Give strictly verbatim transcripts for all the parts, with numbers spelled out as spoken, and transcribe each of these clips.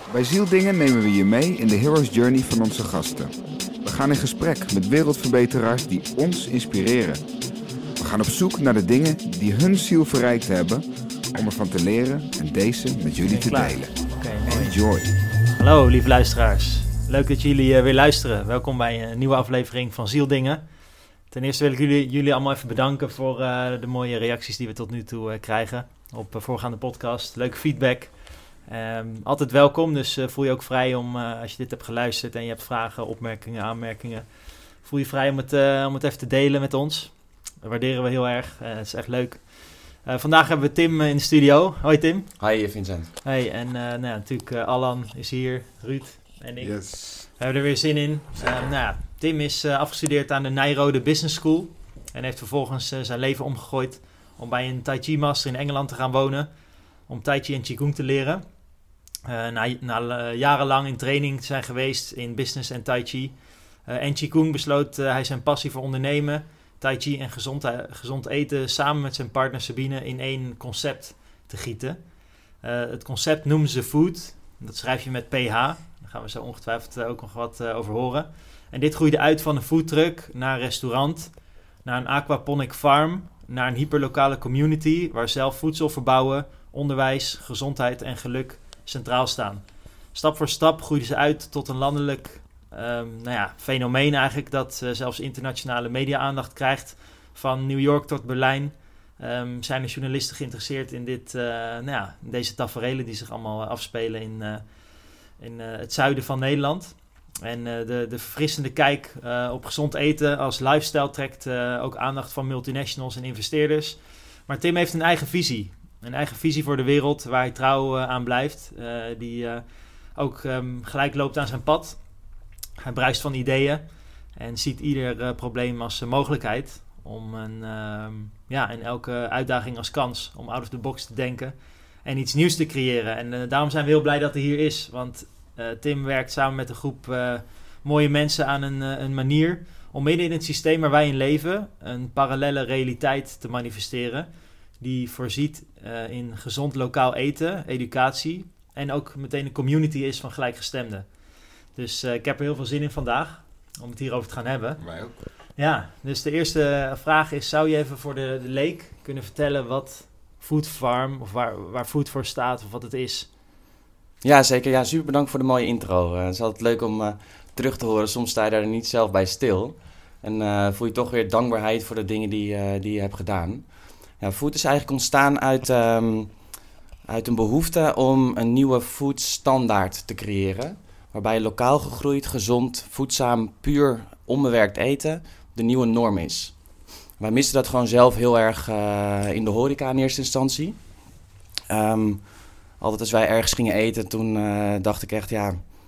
Bij Zieldingen nemen we je mee in de hero's journey van onze gasten. We gaan in gesprek met wereldverbeteraars die ons inspireren. We gaan op zoek naar de dingen die hun ziel verrijkt hebben, om ervan te leren en deze met jullie te delen. Okay, Enjoy. Hallo lieve luisteraars, leuk dat jullie uh, weer luisteren. Welkom bij een nieuwe aflevering van Zieldingen. Ten eerste wil ik jullie, jullie allemaal even bedanken voor uh, de mooie reacties die we tot nu toe uh, krijgen op uh, voorgaande podcast. Leuke feedback. Um, altijd welkom, dus uh, voel je ook vrij om, uh, als je dit hebt geluisterd en je hebt vragen, opmerkingen, aanmerkingen, voel je vrij om het, uh, om het even te delen met ons. Dat waarderen we heel erg, uh, het is echt leuk. Uh, vandaag hebben we Tim uh, in de studio. Hoi Tim. Hi Vincent. Hey, en uh, nou ja, natuurlijk uh, Allan is hier, Ruud en ik. Yes. We hebben er weer zin in. Uh, nou ja, Tim is uh, afgestudeerd aan de Nijrode Business School en heeft vervolgens uh, zijn leven omgegooid om bij een Tai Chi Master in Engeland te gaan wonen, om Tai Chi en Qigong te leren. Uh, na na uh, jarenlang in training te zijn geweest in business en Tai Chi uh, en Qigong besloot uh, hij zijn passie voor ondernemen, Tai Chi en gezond, uh, gezond eten samen met zijn partner Sabine in één concept te gieten. Uh, het concept noemen ze Food, dat schrijf je met P H, daar gaan we zo ongetwijfeld uh, ook nog wat uh, over horen. En dit groeide uit van een foodtruck naar een restaurant, naar een aquaponic farm, naar een hyperlokale community waar zelf voedsel verbouwen, onderwijs, gezondheid en geluk centraal staan. Stap voor stap groeiden ze uit tot een landelijk um, nou ja, fenomeen eigenlijk, dat uh, zelfs internationale media-aandacht krijgt. Van New York tot Berlijn um, zijn er journalisten geïnteresseerd in, dit, uh, nou ja, in deze taferelen die zich allemaal uh, afspelen in, uh, in uh, het zuiden van Nederland. En uh, de, de verfrissende kijk uh, op gezond eten als lifestyle trekt uh, ook aandacht van multinationals en investeerders. Maar Tim heeft een eigen visie. Een eigen visie voor de wereld waar hij trouw uh, aan blijft. Uh, die uh, ook um, gelijk loopt aan zijn pad. Hij bruist van ideeën en ziet ieder uh, probleem als uh, mogelijkheid. Om een, uh, ja, en elke uitdaging als kans om out of the box te denken en iets nieuws te creëren. En uh, daarom zijn we heel blij dat hij hier is. Want uh, Tim werkt samen met een groep uh, mooie mensen aan een, uh, een manier om midden in het systeem waar wij in leven een parallelle realiteit te manifesteren. Die voorziet uh, in gezond lokaal eten, educatie en ook meteen een community is van gelijkgestemden. Dus uh, ik heb er heel veel zin in vandaag om het hierover te gaan hebben. Wij ook. Ja, dus de eerste vraag is, zou je even voor de, de leek kunnen vertellen wat Food Farm of waar, waar Food voor staat of wat het is? Ja, zeker. Ja, super bedankt voor de mooie intro. Uh, het is altijd leuk om uh, terug te horen. Soms sta je daar niet zelf bij stil. En uh, voel je toch weer dankbaarheid voor de dingen die, uh, die je hebt gedaan. Ja, Food is eigenlijk ontstaan uit, um, uit een behoefte om een nieuwe foodstandaard te creëren. Waarbij lokaal gegroeid, gezond, voedzaam, puur, onbewerkt eten de nieuwe norm is. Wij misten dat gewoon zelf heel erg uh, in de horeca in eerste instantie. Um, altijd als wij ergens gingen eten, toen uh, dacht ik echt, ja,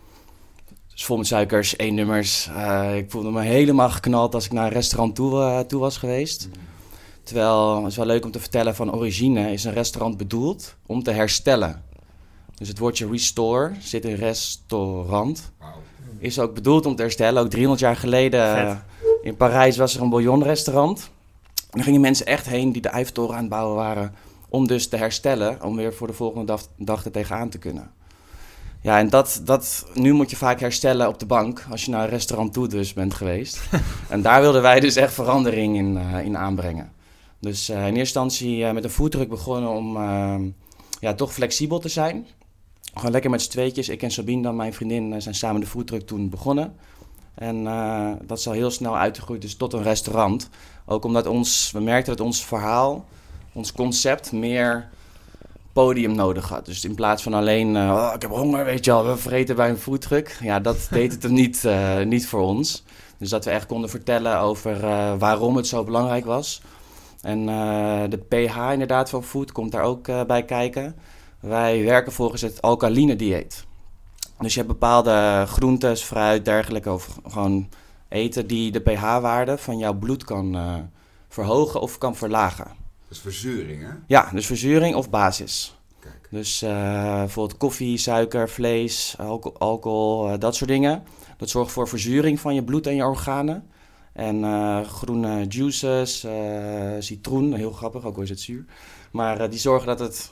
het is vol met suikers, één nummers. Uh, ik voelde me helemaal geknald als ik naar een restaurant toe, uh, toe was geweest. Mm. Terwijl, het is wel leuk om te vertellen, van origine is een restaurant bedoeld om te herstellen. Dus het woordje restore zit in restaurant. Wow. Is ook bedoeld om te herstellen. Ook driehonderd jaar geleden uh, in Parijs was er een bouillonrestaurant. En daar gingen mensen echt heen die de Eiffeltoren aan het bouwen waren om dus te herstellen, om weer voor de volgende dag, dag er tegenaan te kunnen. Ja, en dat, dat, nu moet je vaak herstellen op de bank als je naar een restaurant toe dus bent geweest. En daar wilden wij dus echt verandering in, uh, in aanbrengen. Dus uh, in eerste instantie uh, met een foodtruck begonnen om uh, ja, toch flexibel te zijn. Gewoon lekker met z'n tweetjes. Ik en Sabine, dan mijn vriendin, uh, zijn samen de foodtruck toen begonnen. En uh, dat is al heel snel uitgegroeid dus tot een restaurant. Ook omdat ons, we merkten dat ons verhaal, ons concept meer podium nodig had. Dus in plaats van alleen, uh, oh, ik heb honger, weet je wel, we vreten bij een foodtruck. Ja, dat deed het hem niet, uh, niet voor ons. Dus dat we echt konden vertellen over uh, waarom het zo belangrijk was. En uh, de pH inderdaad van food komt daar ook uh, bij kijken. Wij werken volgens het alkaline dieet. Dus je hebt bepaalde groentes, fruit, dergelijke, of gewoon eten die de pH-waarde van jouw bloed kan uh, verhogen of kan verlagen. Dat is verzuring, hè? Ja, dus verzuring of basis. Kijk. Dus uh, bijvoorbeeld koffie, suiker, vlees, alco- alcohol, uh, dat soort dingen. Dat zorgt voor verzuring van je bloed en je organen. En uh, groene juices, uh, citroen, heel grappig, ook al is het zuur. Maar uh, die zorgen dat het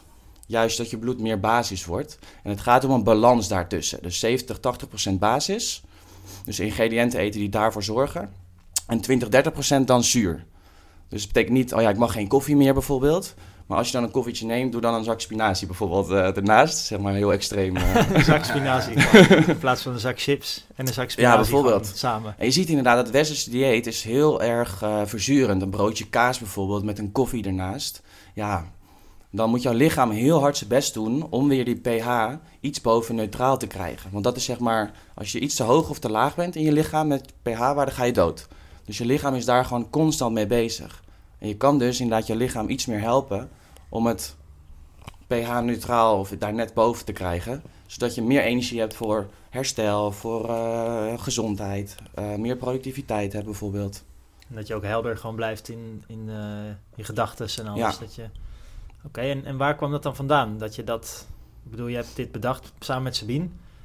juist dat je bloed meer basis wordt. En het gaat om een balans daartussen. Dus zeventig, tachtig procent basis. Dus ingrediënten eten die daarvoor zorgen. En twintig, dertig procent dan zuur. Dus het betekent niet, oh ja, ik mag geen koffie meer bijvoorbeeld. Maar als je dan een koffietje neemt, doe dan een zak spinazie bijvoorbeeld uh, ernaast. Zeg maar heel extreem. Uh. Een zak spinazie in plaats van een zak chips en een zak spinazie. Ja, bijvoorbeeld. Samen. En je ziet inderdaad dat het westerse dieet is heel erg uh, verzurend. Een broodje kaas bijvoorbeeld met een koffie ernaast. Ja, dan moet jouw lichaam heel hard zijn best doen om weer die pH iets boven neutraal te krijgen. Want dat is zeg maar, als je iets te hoog of te laag bent in je lichaam met pH-waarde, ga je dood. Dus je lichaam is daar gewoon constant mee bezig. En je kan dus inderdaad je lichaam iets meer helpen om het pH-neutraal of daar net boven te krijgen. Zodat je meer energie hebt voor herstel, voor uh, gezondheid, uh, meer productiviteit hebt bijvoorbeeld. En dat je ook helder gewoon blijft in, in uh, je gedachten en alles. Ja. Dat je... Oké, okay, en, en waar kwam dat dan vandaan? Dat je dat, ik bedoel, je hebt dit bedacht samen met Sabine.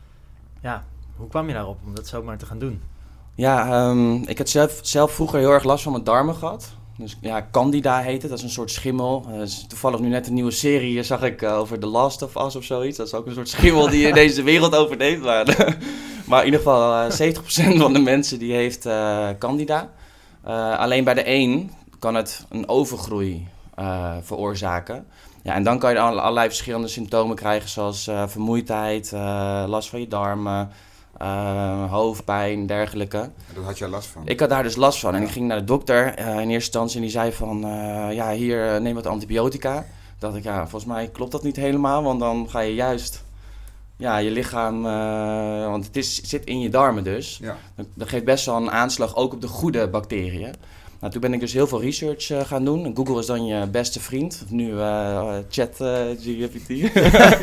Ja, hoe kwam je daarop om dat zomaar te gaan doen? Ja, um, ik had zelf, zelf vroeger heel erg last van mijn darmen gehad. Dus ja, Candida heet het, dat is een soort schimmel. Uh, is toevallig nu net een nieuwe serie, zag ik, uh, over The Last of Us of zoiets. Dat is ook een soort schimmel die in deze wereld overneemt. Maar, maar in ieder geval, uh, zeventig procent van de mensen die heeft uh, Candida. Uh, alleen bij de een kan het een overgroei uh, veroorzaken. Ja, en dan kan je allerlei verschillende symptomen krijgen, zoals uh, vermoeidheid, uh, last van je darmen, uh, hoofdpijn en dergelijke. En daar had jij last van? Ik had daar dus last van en ik ging naar de dokter uh, in eerste instantie en die zei van, uh, ja, hier, uh, neem wat antibiotica. Toen dacht ik, ja, volgens mij klopt dat niet helemaal, want dan ga je juist, ja, je lichaam, uh, want het is, zit in je darmen dus. Ja. Dat, dat geeft best wel een aanslag ook op de goede bacteriën. Nou, toen ben ik dus heel veel research uh, gaan doen. Google is dan je beste vriend. Nu uh, chat uh, G P T.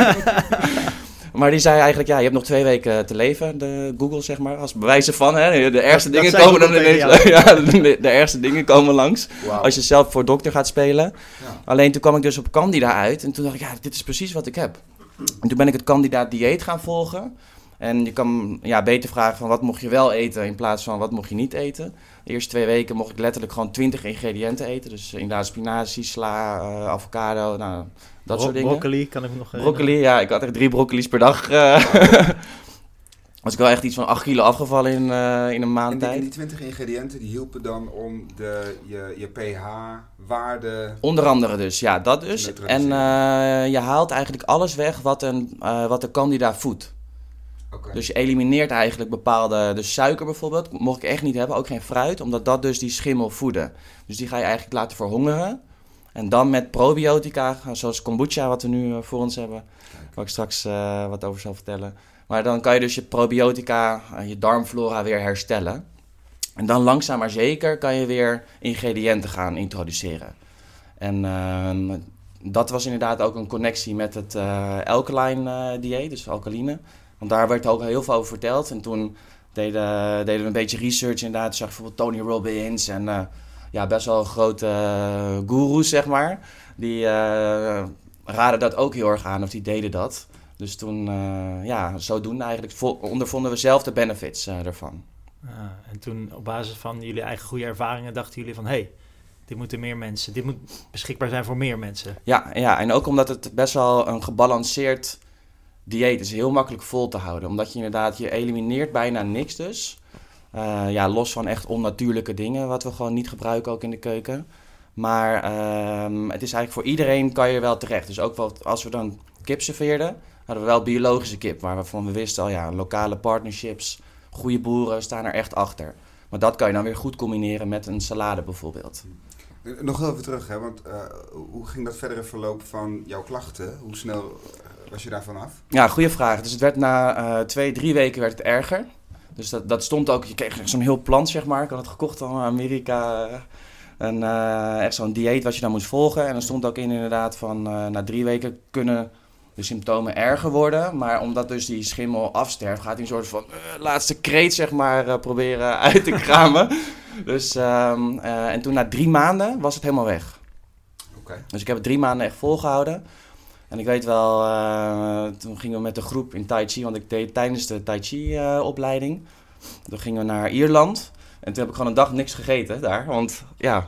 Maar die zei eigenlijk, ja, je hebt nog twee weken te leven, de Google, zeg maar. Als bewijs ervan, hè. De ergste dat, dingen dat komen dan ineens. Ja, de, de ergste dingen komen langs. wow. Als je zelf voor dokter gaat spelen. Ja. Alleen toen kwam ik dus op Candida uit. En toen dacht ik, ja, dit is precies wat ik heb. En toen ben ik het Candida dieet gaan volgen. En je kan ja, beter vragen van wat mocht je wel eten in plaats van wat mocht je niet eten. De eerste twee weken mocht ik letterlijk gewoon twintig ingrediënten eten. Dus inderdaad spinazie, sla, uh, avocado, nou, dat Bro- soort dingen. Broccoli, kan ik me nog Broccoli, ja, ik had echt drie broccoli's per dag. Uh, was ik wel echt iets van acht kilo afgevallen in, uh, in een maand En die, tijd. en die twintig ingrediënten die hielpen dan om de, je, je pH-waarde... Onder andere dus, ja, dat dus. Te En neutraliseren. uh, je haalt eigenlijk alles weg wat, een, uh, wat de Candida voedt. Okay. Dus je elimineert eigenlijk bepaalde, dus suiker bijvoorbeeld, mocht ik echt niet hebben, ook geen fruit, omdat dat dus die schimmel voeden. Dus die ga je eigenlijk laten verhongeren. En dan met probiotica, zoals kombucha, wat we nu uh, voor ons hebben, waar ik straks uh, wat over zal vertellen. Maar dan kan je dus je probiotica, uh, je darmflora weer herstellen. En dan langzaam maar zeker kan je weer ingrediënten gaan introduceren. En uh, dat was inderdaad ook een connectie met het uh, alkaline uh, dieet, dus alkaline. Want daar werd ook heel veel over verteld. En toen deden, deden we een beetje research inderdaad. Toen zag ik bijvoorbeeld Tony Robbins en uh, ja, best wel grote uh, goeroes, zeg maar. Die uh, raden dat ook heel erg aan, of die deden dat. Dus toen, uh, ja, zodoende eigenlijk vo- ondervonden we zelf de benefits uh, ervan. Ja, en toen op basis van jullie eigen goede ervaringen dachten jullie van... hé, hey, dit moeten meer mensen, dit moet beschikbaar zijn voor meer mensen. Ja, ja, en ook omdat het best wel een gebalanceerd dieet is, heel makkelijk vol te houden. Omdat je inderdaad, je elimineert bijna niks dus. Uh, ja, los van echt onnatuurlijke dingen, wat we gewoon niet gebruiken ook in de keuken. Maar um, het is eigenlijk voor iedereen kan je wel terecht. Dus ook wel, als we dan kip serveerden, hadden we wel biologische kip. Waarvan we wisten al, ja, lokale partnerships, goede boeren staan er echt achter. Maar dat kan je dan weer goed combineren met een salade bijvoorbeeld. Nog heel even terug, hè, want uh, hoe ging dat verdere verloop van jouw klachten? Hoe snel was je daarvan af? Ja, goede vraag. Dus het werd na uh, twee, drie weken werd het erger. Dus dat, dat stond ook, je kreeg zo'n heel plan, zeg maar. Ik had het gekocht van Amerika. En uh, echt zo'n dieet wat je dan moest volgen. En er stond ook in inderdaad van uh, na drie weken kunnen de symptomen erger worden. Maar omdat dus die schimmel afsterft, gaat hij een soort van uh, laatste kreet, zeg maar, uh, proberen uit te kramen. Dus, um, uh, en toen na drie maanden was het helemaal weg. Okay. Dus ik heb het drie maanden echt volgehouden. En ik weet wel, uh, toen gingen we met de groep in Tai Chi, want ik deed tijdens de Tai Chi uh, opleiding. Toen gingen we naar Ierland. En toen heb ik gewoon een dag niks gegeten daar. Want ja,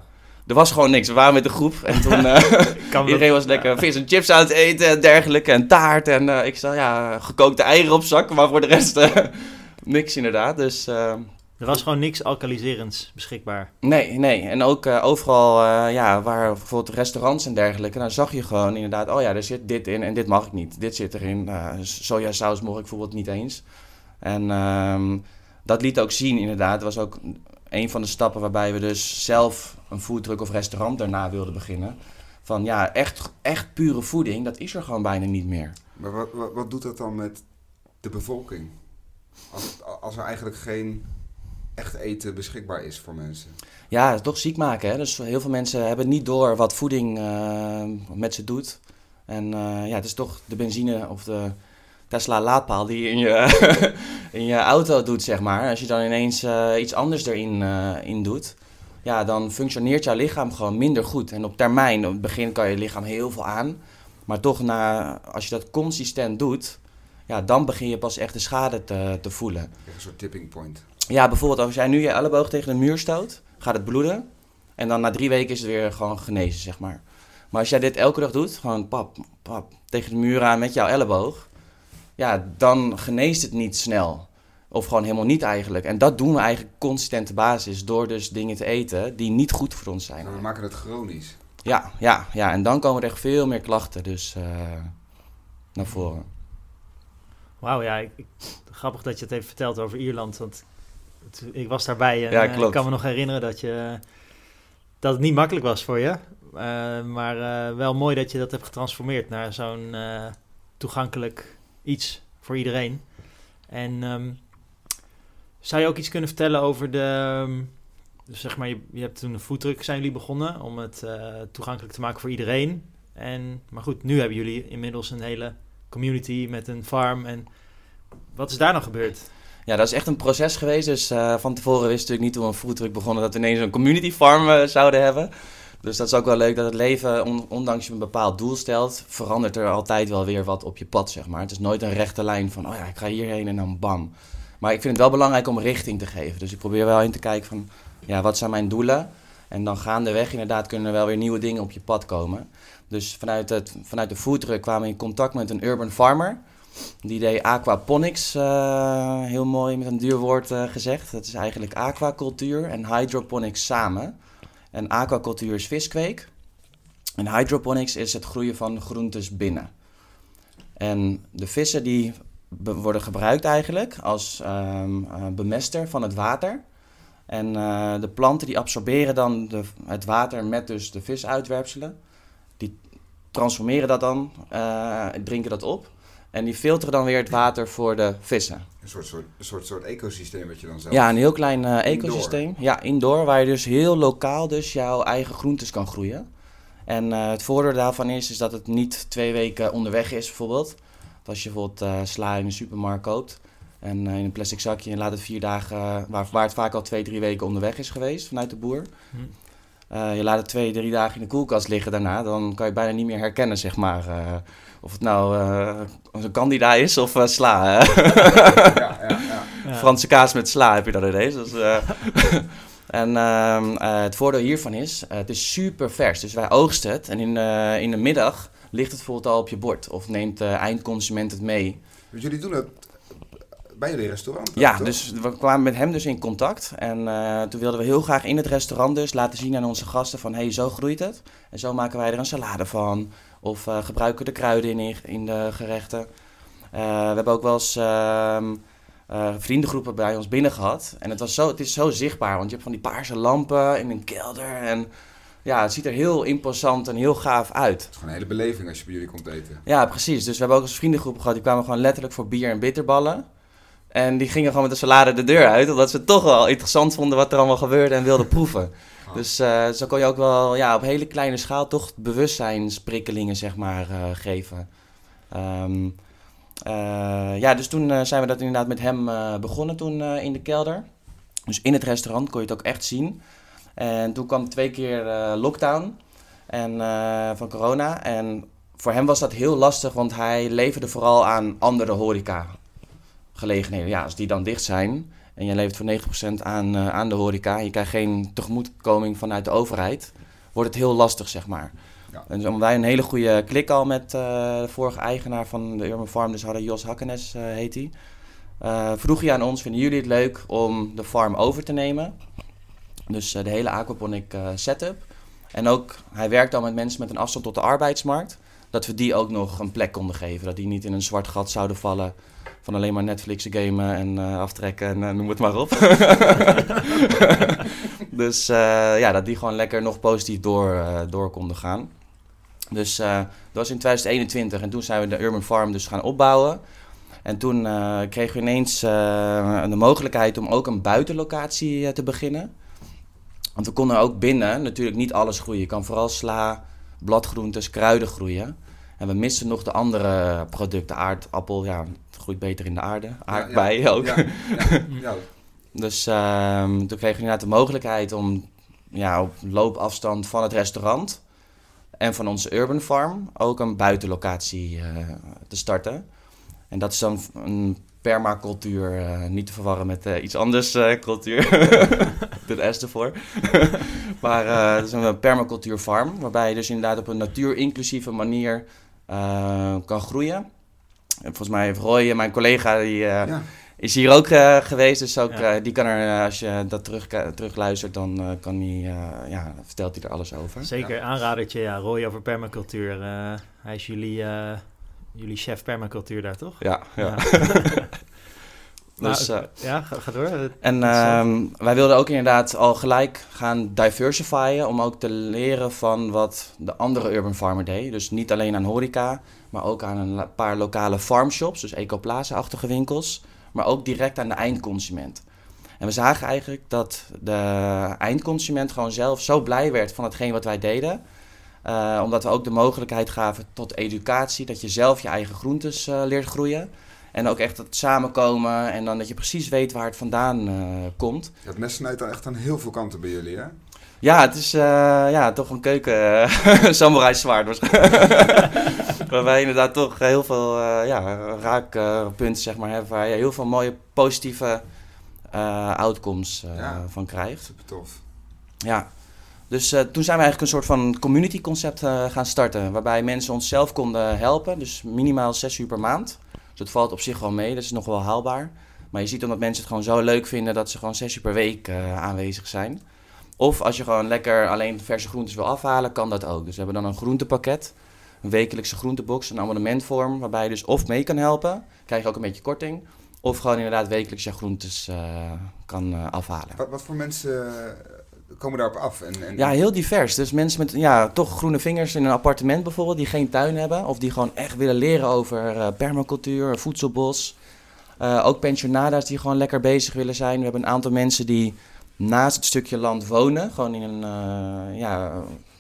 er was gewoon niks. We waren met de groep en toen uh, iedereen was lekker ja. vis en chips aan het eten en dergelijke. En taart en uh, ik zei ja, gekookte eieren op zak. Maar voor de rest uh, niks inderdaad. Dus... Uh, Er was gewoon niks alkaliserends beschikbaar. Nee, nee. En ook uh, overal, uh, ja, waar bijvoorbeeld restaurants en dergelijke, dan zag je gewoon inderdaad, oh ja, er zit dit in en dit mag ik niet. Dit zit erin. Uh, sojasaus mocht ik bijvoorbeeld niet eens. En um, dat liet ook zien inderdaad. Het was ook een van de stappen waarbij we dus zelf een foodtruck of restaurant daarna wilden beginnen. Van ja, echt, echt pure voeding, dat is er gewoon bijna niet meer. Maar wat, wat, wat doet dat dan met de bevolking? Als, als er eigenlijk geen... echt eten beschikbaar is voor mensen. Ja, het is toch ziek maken. Hè? Dus heel veel mensen hebben niet door wat voeding uh, met ze doet. En uh, ja, het is toch de benzine of de Tesla laadpaal die je in je, in je auto doet, zeg maar. Als je dan ineens uh, iets anders erin uh, in doet, ja, dan functioneert jouw lichaam gewoon minder goed. En op termijn, op het begin kan je lichaam heel veel aan. Maar toch, na, als je dat consistent doet, ja, dan begin je pas echt de schade te, te voelen. Een soort tipping point. Ja, bijvoorbeeld als jij nu je elleboog tegen de muur stoot, gaat het bloeden. En dan na drie weken is het weer gewoon genezen, zeg maar. Maar als jij dit elke dag doet, gewoon pap, pap, tegen de muur aan met jouw elleboog. Ja, dan geneest het niet snel. Of gewoon helemaal niet eigenlijk. En dat doen we eigenlijk consistente basis door dus dingen te eten die niet goed voor ons zijn. Nou, we maken het chronisch. Ja, ja, ja. En dan komen er echt veel meer klachten dus uh, naar voren. Wauw, ja. Ik, ik, grappig dat je het even vertelt over Ierland, want... Ik was daarbij en ja, uh, ik kan me nog herinneren dat, je, dat het niet makkelijk was voor je. Uh, maar uh, wel mooi dat je dat hebt getransformeerd naar zo'n uh, toegankelijk iets voor iedereen. En um, zou je ook iets kunnen vertellen over de... Um, dus zeg maar, je, je hebt toen een foodtruck zijn jullie begonnen om het uh, toegankelijk te maken voor iedereen. En, maar goed, nu hebben jullie inmiddels een hele community met een farm. En wat is daar nou gebeurd? Ja, dat is echt een proces geweest. Dus uh, van tevoren wist natuurlijk niet toen we een foodtruck begonnen dat we ineens een community farm uh, zouden hebben. Dus dat is ook wel leuk dat het leven, on- ondanks je een bepaald doel stelt, verandert er altijd wel weer wat op je pad, zeg maar. Het is nooit een rechte lijn van, oh ja, ik ga hierheen en dan bam. Maar ik vind het wel belangrijk om richting te geven. Dus ik probeer wel in te kijken van, ja, wat zijn mijn doelen? En dan gaandeweg inderdaad kunnen er wel weer nieuwe dingen op je pad komen. Dus vanuit, het, vanuit de foodtruck kwamen we in contact met een urban farmer. Die deed aquaponics, uh, heel mooi met een duur woord uh, gezegd. Dat is eigenlijk aquacultuur en hydroponics samen. En aquacultuur is viskweek. En hydroponics is het groeien van groentes binnen. En de vissen die be- worden gebruikt eigenlijk als um, uh, bemester van het water. En uh, de planten die absorberen dan de, het water met dus de visuitwerpselen. Die transformeren dat dan, uh, drinken dat op. En die filteren dan weer het water voor de vissen. Een soort, soort, een soort, soort ecosysteem wat je dan zelf... Ja, een heel klein uh, ecosysteem. Indoor. Ja, indoor, waar je dus heel lokaal dus jouw eigen groentes kan groeien. En uh, het voordeel daarvan is, is dat het niet twee weken onderweg is bijvoorbeeld. Als je bijvoorbeeld uh, sla in de supermarkt koopt en uh, in een plastic zakje en laat het vier dagen, uh, waar, waar het vaak al twee, drie weken onderweg is geweest vanuit de boer. Hm. Uh, je laat het twee, drie dagen in de koelkast liggen daarna, dan kan je bijna niet meer herkennen, zeg maar. Uh, of het nou uh, een candida is of uh, sla. ja, ja, ja. Ja. Franse kaas met sla heb je dat ineens. Dus, uh, en uh, uh, het voordeel hiervan is, uh, het is super vers. Dus wij oogsten het en in, uh, in de middag ligt het bijvoorbeeld al op je bord. Of neemt de eindconsument het mee. Dus jullie doen het bij jullie restaurant? Ja, toch? Dus we kwamen met hem dus in contact. En uh, toen wilden we heel graag in het restaurant dus laten zien aan onze gasten van... hé, hey, zo groeit het. En zo maken wij er een salade van. Of uh, gebruiken we de kruiden in, in de gerechten. Uh, we hebben ook wel eens uh, uh, vriendengroepen bij ons binnen gehad. En het, was zo, het is zo zichtbaar, want je hebt van die paarse lampen in een kelder. En ja, het ziet er heel imposant en heel gaaf uit. Het is gewoon een hele beleving als je bij jullie komt eten. Ja, precies. Dus we hebben ook eens vriendengroepen gehad. Die kwamen gewoon letterlijk voor bier en bitterballen. En die gingen gewoon met de salade de deur uit. Omdat ze het toch wel interessant vonden wat er allemaal gebeurde en wilden proeven. Oh. Dus uh, zo kon je ook wel ja, op hele kleine schaal toch bewustzijnsprikkelingen zeg maar, uh, geven. Um, uh, ja, dus toen uh, zijn we dat inderdaad met hem uh, begonnen toen uh, in de kelder. Dus in het restaurant kon je het ook echt zien. En toen kwam twee keer uh, lockdown en, uh, van corona. En voor hem was dat heel lastig, want hij leverde vooral aan andere horeca gelegenheden. Ja, als die dan dicht zijn en je levert voor negentig procent aan, uh, aan de horeca, je krijgt geen tegemoetkoming vanuit de overheid, wordt het heel lastig, zeg maar. Ja. En dus omdat wij een hele goede klik al met uh, de vorige eigenaar van de Urban Farm, dus hadden Jos Hakkenes uh, heet hij. Uh, vroeg hij aan ons, vinden jullie het leuk om de farm over te nemen? Dus uh, de hele aquaponic uh, setup. En ook, hij werkt al met mensen met een afstand tot de arbeidsmarkt. Dat we die ook nog een plek konden geven. Dat die niet in een zwart gat zouden vallen van alleen maar Netflixen, gamen en uh, aftrekken en uh, noem het maar op. Dus uh, ja, dat die gewoon lekker nog positief door, uh, door konden gaan. Dus uh, dat was in twintig eenentwintig en toen zijn we de Urban Farm dus gaan opbouwen. En toen uh, kregen we ineens uh, de mogelijkheid om ook een buitenlocatie uh, te beginnen. Want we konden ook binnen natuurlijk niet alles groeien. Je kan vooral sla, bladgroentes, kruiden groeien. En we misten nog de andere producten. Aardappel, ja, het groeit beter in de aarde. Aardbei ja, ja. ook. Ja, ja, ja. Dus uh, toen kregen we inderdaad de mogelijkheid om ja, op loopafstand van het restaurant en van onze Urban Farm ook een buitenlocatie uh, te starten. En dat is dan een permacultuur, uh, niet te verwarren met uh, iets anders uh, cultuur. De S ervoor. Maar uh, dat is een permacultuur farm, waarbij je dus inderdaad op een natuurinclusieve manier uh, kan groeien. En volgens mij heeft Roy, mijn collega, die uh, ja. is hier ook uh, geweest. Dus ook, ja. uh, die kan er, uh, als je dat terug, terug luistert, dan uh, kan hij, uh, ja, vertelt hij er alles over. Zeker, ja. aanradertje, ja, Roy over permacultuur. Uh, hij is jullie... Uh... Jullie chef permacultuur daar, toch? Ja, ja. ja. dus, uh, nou, ja, ga, ga door. En uh, wij wilden ook inderdaad al gelijk gaan diversifyen om ook te leren van wat de andere Urban Farmer deed. Dus niet alleen aan horeca, maar ook aan een paar lokale farmshops, dus Ecoplaza-achtige winkels, maar ook direct aan de eindconsument. En we zagen eigenlijk dat de eindconsument gewoon zelf zo blij werd van hetgeen wat wij deden. Uh, omdat we ook de mogelijkheid gaven tot educatie, dat je zelf je eigen groentes uh, leert groeien. En ook echt het samenkomen en dan dat je precies weet waar het vandaan uh, komt. Ja, het mes snijdt dan echt aan heel veel kanten bij jullie, hè? Ja, het is uh, ja, toch een keuken uh, samurai zwaard. Waarbij je inderdaad toch heel veel uh, ja, raakpunten uh, zeg maar, hebt waar je heel veel mooie positieve uh, outcomes uh, ja, van krijgt. Super tof. Ja. Dus uh, toen zijn we eigenlijk een soort van community concept uh, gaan starten. Waarbij mensen ons zelf konden helpen. Dus minimaal zes uur per maand. Dus dat valt op zich wel mee. Dat is nog wel haalbaar. Maar je ziet omdat mensen het gewoon zo leuk vinden dat ze gewoon zes uur per week uh, aanwezig zijn. Of als je gewoon lekker alleen verse groentes wil afhalen, kan dat ook. Dus we hebben dan een groentepakket. Een wekelijkse groentebox, een abonnementvorm. Waarbij je dus of mee kan helpen. Krijg je ook een beetje korting. Of gewoon inderdaad wekelijks je groentes uh, kan uh, afhalen. Wat, wat voor mensen... komen daarop af? En, en... Ja, heel divers. Dus mensen met ja, toch groene vingers in een appartement bijvoorbeeld, die geen tuin hebben. Of die gewoon echt willen leren over uh, permacultuur, voedselbos. Uh, ook pensionada's die gewoon lekker bezig willen zijn. We hebben een aantal mensen die naast het stukje land wonen. Gewoon in een, uh, ja,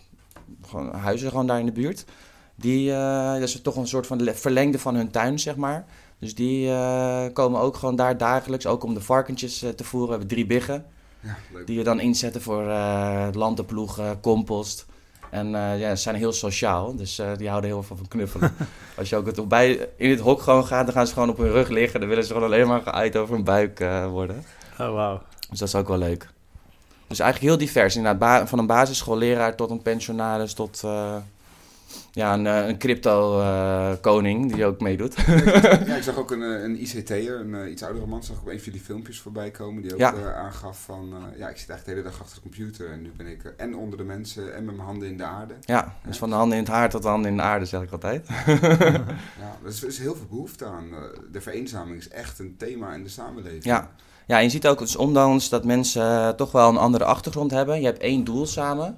gewoon huizen gewoon daar in de buurt. Die, uh, dat is toch een soort van verlengde van hun tuin, zeg maar. Dus die uh, komen ook gewoon daar dagelijks, ook om de varkentjes uh, te voeren. We hebben drie biggen. Ja, leuk. Die je dan inzetten voor uh, landenploegen, compost. En uh, ja, ze zijn heel sociaal, dus uh, die houden heel veel van knuffelen. Als je ook het bij, in het hok gewoon gaat, dan gaan ze gewoon op hun rug liggen. Dan willen ze gewoon alleen maar geëid over hun buik uh, worden. Oh, wow. Dus dat is ook wel leuk. Dus eigenlijk heel divers. Inderdaad, ba- van een basisschoolleraar tot een pensionaris tot uh, ja, een, een crypto-koning uh, die ook meedoet. Ja, ik zag ook een, een I C T'er, een uh, iets oudere man, zag ik op een van die filmpjes voorbij komen. Die ook ja. uh, aangaf van, uh, ja, ik zit eigenlijk de hele dag achter de computer en nu ben ik uh, en onder de mensen en met mijn handen in de aarde. Ja, dus ja. van de handen in het haar tot de handen in de aarde, zeg ik altijd. Ja, er is, er is heel veel behoefte aan. Uh, de vereenzaming is echt een thema in de samenleving. Ja. Ja, en je ziet ook, dus ondanks dat mensen uh, toch wel een andere achtergrond hebben, je hebt één doel samen.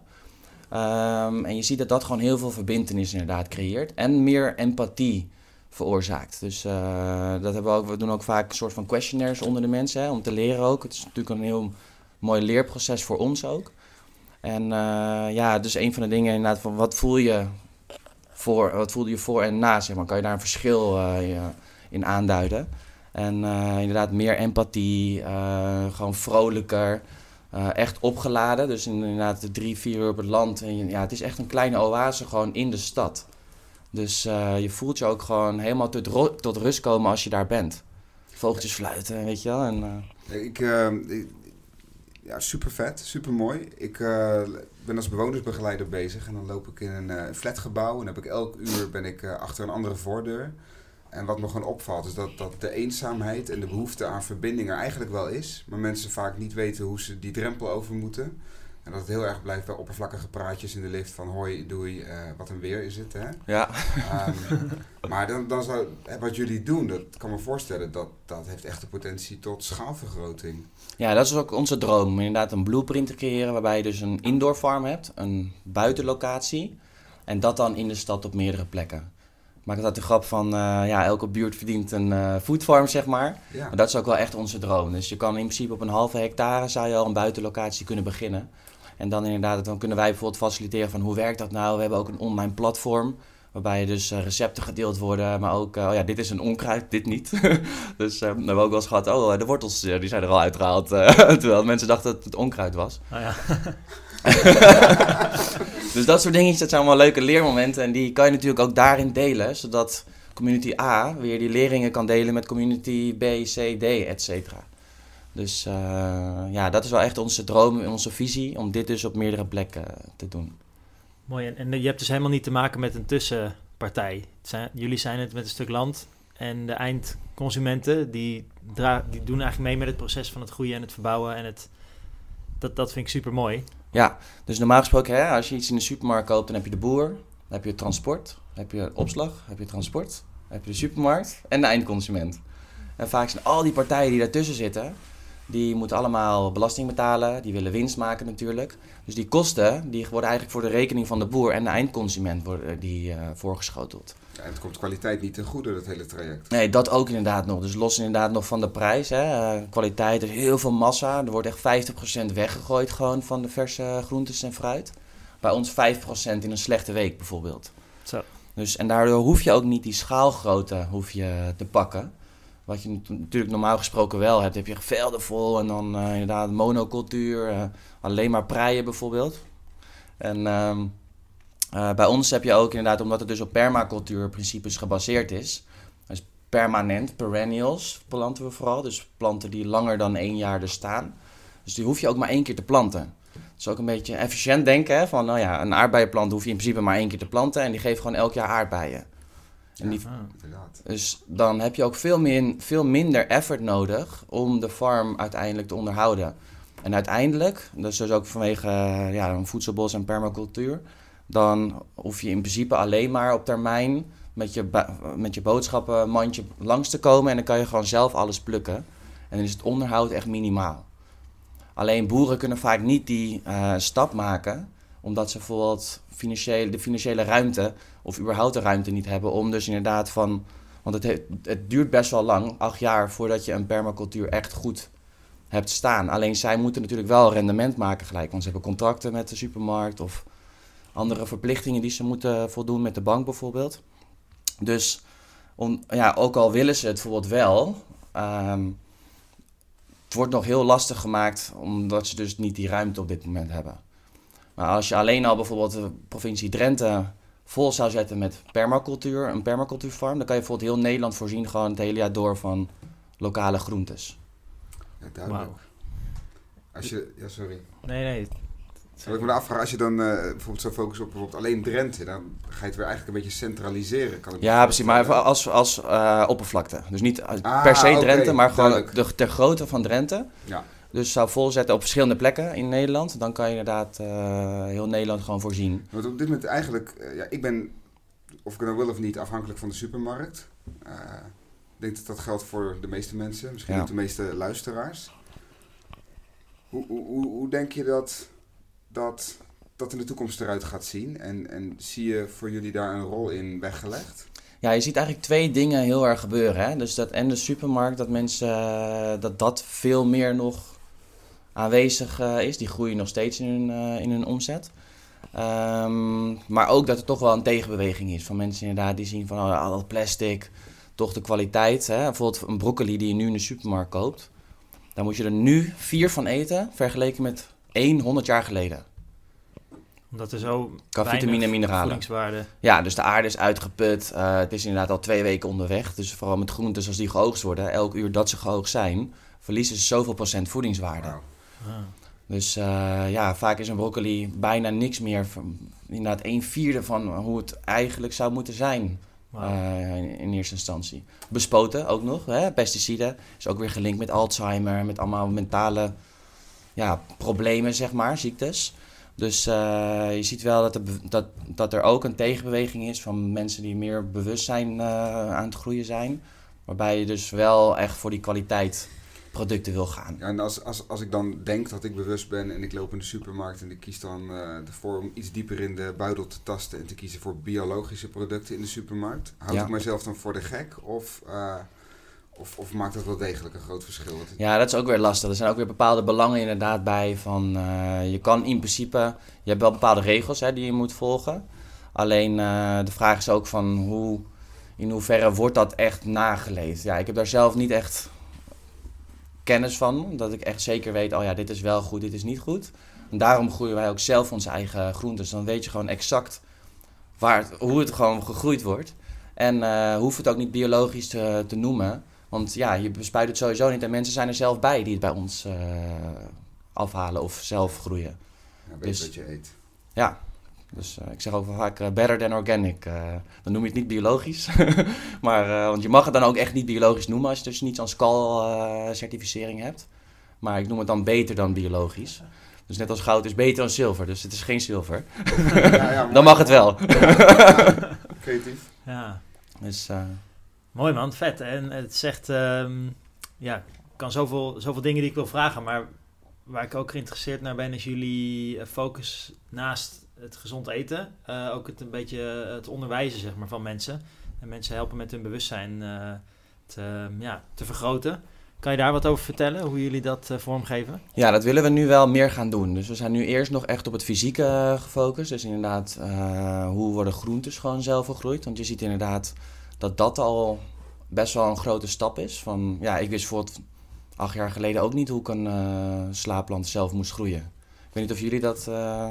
Um, en je ziet dat dat gewoon heel veel verbintenis inderdaad creëert en meer empathie veroorzaakt. Dus uh, dat hebben we ook, we doen ook vaak een soort van questionnaires onder de mensen, hè, om te leren ook. Het is natuurlijk een heel mooi leerproces voor ons ook. En uh, ja, dus een van de dingen inderdaad van wat voel je voor, wat voelde je voor en na, zeg maar. Kan je daar een verschil uh, in aanduiden? En uh, inderdaad meer empathie, uh, gewoon vrolijker, uh, echt opgeladen. Dus inderdaad de drie, vier uur op het land. En ja, het is echt een kleine oase gewoon in de stad. Dus uh, je voelt je ook gewoon helemaal tot, ro- tot rust komen als je daar bent. Vogeltjes fluiten, weet je wel. En, uh... ik, uh, ik, ja, super vet, super mooi. Ik, uh, ben als bewonersbegeleider bezig en dan loop ik in een uh, flatgebouw en heb ik elk uur ben ik uh, achter een andere voordeur. En wat me gewoon opvalt is dat, dat de eenzaamheid en de behoefte aan verbinding er eigenlijk wel is, maar mensen vaak niet weten hoe ze die drempel over moeten. En dat het heel erg blijft bij oppervlakkige praatjes in de lift van hoi, doei, uh, wat een weer is het, hè? Ja. Um, maar dan, dan zou, wat jullie doen, dat kan me voorstellen, dat, dat heeft echt de potentie tot schaalvergroting. Ja, dat is ook onze droom. Om inderdaad een blueprint te creëren waarbij je dus een indoor farm hebt, een buitenlocatie. En dat dan in de stad op meerdere plekken. Ik maak altijd de grap van, uh, ja, elke buurt verdient een uh, foodfarm, zeg maar. Ja. Maar dat is ook wel echt onze droom. Dus je kan in principe op een halve hectare zou je al een buitenlocatie kunnen beginnen. En dan inderdaad, dan kunnen wij bijvoorbeeld faciliteren van hoe werkt dat nou. We hebben ook een online platform waarbij je dus uh, recepten gedeeld worden. Maar ook, uh, oh ja, dit is een onkruid, dit niet. dus uh, we hebben ook wel eens gehad, oh, de wortels uh, die zijn er al uitgehaald. Uh, terwijl mensen dachten dat het onkruid was. Oh ja. Dus dat soort dingetjes, dat zijn allemaal leuke leermomenten. En die kan je natuurlijk ook daarin delen. Zodat community A weer die leringen kan delen met community B, C, D, et cetera. Dus uh, ja, dat is wel echt onze droom en onze visie om dit dus op meerdere plekken te doen. Mooi, en, en je hebt dus helemaal niet te maken met een tussenpartij. Het zijn, jullie zijn het met een stuk land en de eindconsumenten die, dra- die doen eigenlijk mee met het proces van het groeien en het verbouwen. En het, dat, dat vind ik super mooi. Ja, dus normaal gesproken, hè, als je iets in de supermarkt koopt, dan heb je de boer, dan heb je het transport, dan heb je opslag, dan heb je transport, dan heb je de supermarkt en de eindconsument. En vaak zijn al die partijen die daartussen zitten, die moeten allemaal belasting betalen, die willen winst maken natuurlijk. Dus die kosten, die worden eigenlijk voor de rekening van de boer en de eindconsument worden die uh, voorgeschoteld. Ja, en het komt kwaliteit niet ten goede, dat hele traject. Nee, dat ook inderdaad nog. Dus los inderdaad nog van de prijs. Hè. Uh, kwaliteit, er is heel veel massa. Er wordt echt vijftig procent weggegooid gewoon van de verse groentes en fruit. Bij ons vijf procent in een slechte week bijvoorbeeld. Zo. Dus, en daardoor hoef je ook niet die schaalgrootte hoef je te pakken. Wat je natuurlijk normaal gesproken wel hebt. Heb je velden vol en dan uh, inderdaad monocultuur. Uh, alleen maar preien bijvoorbeeld. En um, uh, bij ons heb je ook inderdaad, omdat het dus op permacultuurprincipes gebaseerd is. Dus permanent, perennials planten we vooral. Dus planten die langer dan één jaar er staan. Dus die hoef je ook maar één keer te planten. Dus ook een beetje efficiënt denken. Hè? Van nou ja, een aardbeienplant hoef je in principe maar één keer te planten. En die geeft gewoon elk jaar aardbeien. En die, ja, dus dan heb je ook veel, min, veel minder effort nodig om de farm uiteindelijk te onderhouden. En uiteindelijk, dus, dus ook vanwege uh, ja, een voedselbos en permacultuur, dan hoef je in principe alleen maar op termijn met je, ba- met je boodschappenmandje langs te komen en dan kan je gewoon zelf alles plukken. En dan is het onderhoud echt minimaal. Alleen boeren kunnen vaak niet die uh, stap maken, omdat ze bijvoorbeeld financiële, de financiële ruimte of überhaupt de ruimte niet hebben om dus inderdaad van... Want het, he, het duurt best wel lang, acht jaar, voordat je een permacultuur echt goed hebt staan. Alleen zij moeten natuurlijk wel rendement maken gelijk, want ze hebben contracten met de supermarkt of andere verplichtingen die ze moeten voldoen met de bank bijvoorbeeld. Dus om, ja, ook al willen ze het bijvoorbeeld wel, um, het wordt nog heel lastig gemaakt omdat ze dus niet die ruimte op dit moment hebben. Maar als je alleen al bijvoorbeeld de provincie Drenthe vol zou zetten met permacultuur, een permacultuurfarm, dan kan je bijvoorbeeld heel Nederland voorzien gewoon het hele jaar door van lokale groentes. Ja, duidelijk. Wow. Als je, ja, sorry. Nee, nee. Zal ik me afvragen, als je dan uh, bijvoorbeeld zo focust op bijvoorbeeld alleen Drenthe, dan ga je het weer eigenlijk een beetje centraliseren. Kan ik ja, precies, maar als, als uh, oppervlakte. Dus niet ah, per se Drenthe, okay, maar gewoon duidelijk. de, ter grootte van Drenthe. Ja. Dus zou volzetten op verschillende plekken in Nederland. Dan kan je inderdaad uh, heel Nederland gewoon voorzien. Want op dit moment eigenlijk, uh, ja, ik ben, of ik nou wil of niet, afhankelijk van de supermarkt. Uh, ik denk dat dat geldt voor de meeste mensen, misschien ja. niet de meeste luisteraars. Hoe, hoe, hoe, hoe denk je dat, dat dat in de toekomst eruit gaat zien? En, en zie je voor jullie daar een rol in weggelegd? Ja, je ziet eigenlijk twee dingen heel erg gebeuren. Hè? Dus dat en de supermarkt, dat mensen, uh, dat dat veel meer nog aanwezig uh, is. Die groeien nog steeds in hun, uh, in hun omzet. Um, maar ook dat er toch wel een tegenbeweging is van mensen inderdaad die zien van oh, al dat plastic, toch de kwaliteit. Hè? Bijvoorbeeld een broccoli die je nu in de supermarkt koopt. Daar moet je er nu vier van eten, vergeleken met één honderd jaar geleden. Omdat er zo Qua vitamine en mineralen. voedingswaarde. Ja, dus de aarde is uitgeput. Uh, het is inderdaad al twee weken onderweg. Dus vooral met groentes als die geoogst worden, elk uur dat ze geoogst zijn, verliezen ze zoveel procent voedingswaarde. Wow. Ah. Dus uh, ja, vaak is een broccoli bijna niks meer. Van, inderdaad, een vierde van hoe het eigenlijk zou moeten zijn. Wow. Uh, in, in eerste instantie. Bespoten ook nog. Hè? Pesticiden is ook weer gelinkt met Alzheimer. Met allemaal mentale ja, problemen, zeg maar. Ziektes. Dus uh, je ziet wel dat er, dat, dat er ook een tegenbeweging is van mensen die meer bewustzijn uh, aan het groeien zijn. Waarbij je dus wel echt voor die kwaliteit producten wil gaan. Ja, en als, als, als ik dan denk dat ik bewust ben en ik loop in de supermarkt en ik kies dan uh, ervoor om iets dieper in de buidel te tasten en te kiezen voor biologische producten in de supermarkt, houd ja. ik mezelf dan voor de gek of, uh, of, of maakt dat wel degelijk een groot verschil? Ja, dat is ook weer lastig. Er zijn ook weer bepaalde belangen inderdaad bij van uh, je kan in principe, je hebt wel bepaalde regels hè, die je moet volgen. Alleen uh, de vraag is ook van hoe, in hoeverre wordt dat echt nageleefd? Ja, ik heb daar zelf niet echt kennis van, dat ik echt zeker weet, oh ja, dit is wel goed, dit is niet goed. En daarom groeien wij ook zelf onze eigen groentes. Dan weet je gewoon exact waar het, hoe het gewoon gegroeid wordt. En uh, hoeft het ook niet biologisch te, te noemen. Want ja, je bespuit het sowieso niet. En mensen zijn er zelf bij die het bij ons uh, afhalen of zelf groeien. Ja, weet dus, wat je eet. Ja. Dus uh, ik zeg ook wel vaak uh, better than organic. Uh, dan noem je het niet biologisch. maar, uh, want je mag het dan ook echt niet biologisch noemen als je dus niet zo'n S C A L-certificering uh, hebt. Maar ik noem het dan beter dan biologisch. Dus net als goud is beter dan zilver, dus het is geen zilver. ja, ja, dan mag het wel. ja, creatief. Ja. Dus, uh, mooi man, vet. En het zegt, um, ja, ik kan zoveel, zoveel dingen die ik wil vragen, maar waar ik ook geïnteresseerd naar ben is jullie focus naast het gezond eten, uh, ook het een beetje het onderwijzen zeg maar, van mensen. En mensen helpen met hun bewustzijn uh, te, ja, te vergroten. Kan je daar wat over vertellen, hoe jullie dat uh, vormgeven? Ja, dat willen we nu wel meer gaan doen. Dus we zijn nu eerst nog echt op het fysieke uh, gefocust. Dus inderdaad, uh, hoe worden groentes gewoon zelf gegroeid? Want je ziet inderdaad dat dat al best wel een grote stap is. Van, ja, ik wist bijvoorbeeld acht jaar geleden ook niet hoe ik een uh, slaapplant zelf moest groeien. Ik weet niet of jullie dat... Uh,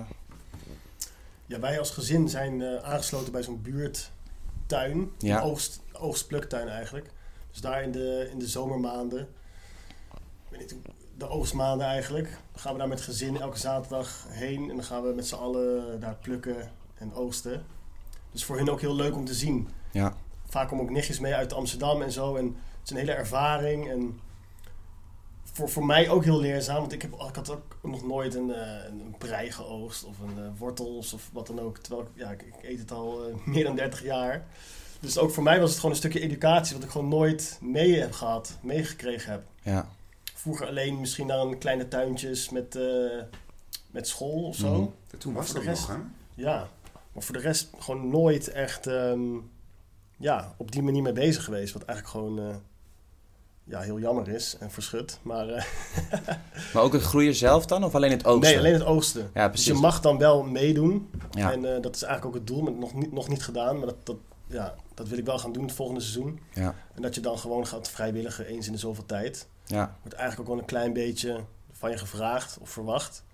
Ja, wij als gezin zijn uh, aangesloten bij zo'n buurttuin, ja. een oogst, oogstpluktuin eigenlijk. Dus daar in de, in de zomermaanden, ik weet niet, de oogstmaanden eigenlijk, dan gaan we daar met het gezin elke zaterdag heen en dan gaan we met z'n allen daar plukken en oogsten. Dus voor hen ook heel leuk om te zien. Ja. Vaak komen ook nichtjes mee uit Amsterdam en zo en het is een hele ervaring en Voor, voor mij ook heel leerzaam, want ik, heb, ik had ook nog nooit een, uh, een prei geoogst of een uh, wortels of wat dan ook. Terwijl ik, ja, ik, ik eet het al uh, meer dan dertig jaar. Dus ook voor mij was het gewoon een stukje educatie wat ik gewoon nooit mee heb gehad, meegekregen heb. Ja. Vroeger alleen misschien dan kleine tuintjes met, uh, met school of zo. Mm-hmm. Toen was dat nog, hè? Ja, maar voor de rest gewoon nooit echt um, ja, op die manier mee bezig geweest. Wat eigenlijk gewoon... Uh, ja, heel jammer is en verschut, maar... Uh, maar ook het groeien zelf dan, of alleen het oogsten? Nee, alleen het oogsten. Ja, dus je mag dan wel meedoen. Ja. En uh, dat is eigenlijk ook het doel, maar nog niet, nog niet gedaan. Maar dat, dat, ja, dat wil ik wel gaan doen het volgende seizoen. Ja. En dat je dan gewoon gaat vrijwilligen eens in de zoveel tijd. Ja. Wordt eigenlijk ook wel een klein beetje van je gevraagd of verwacht.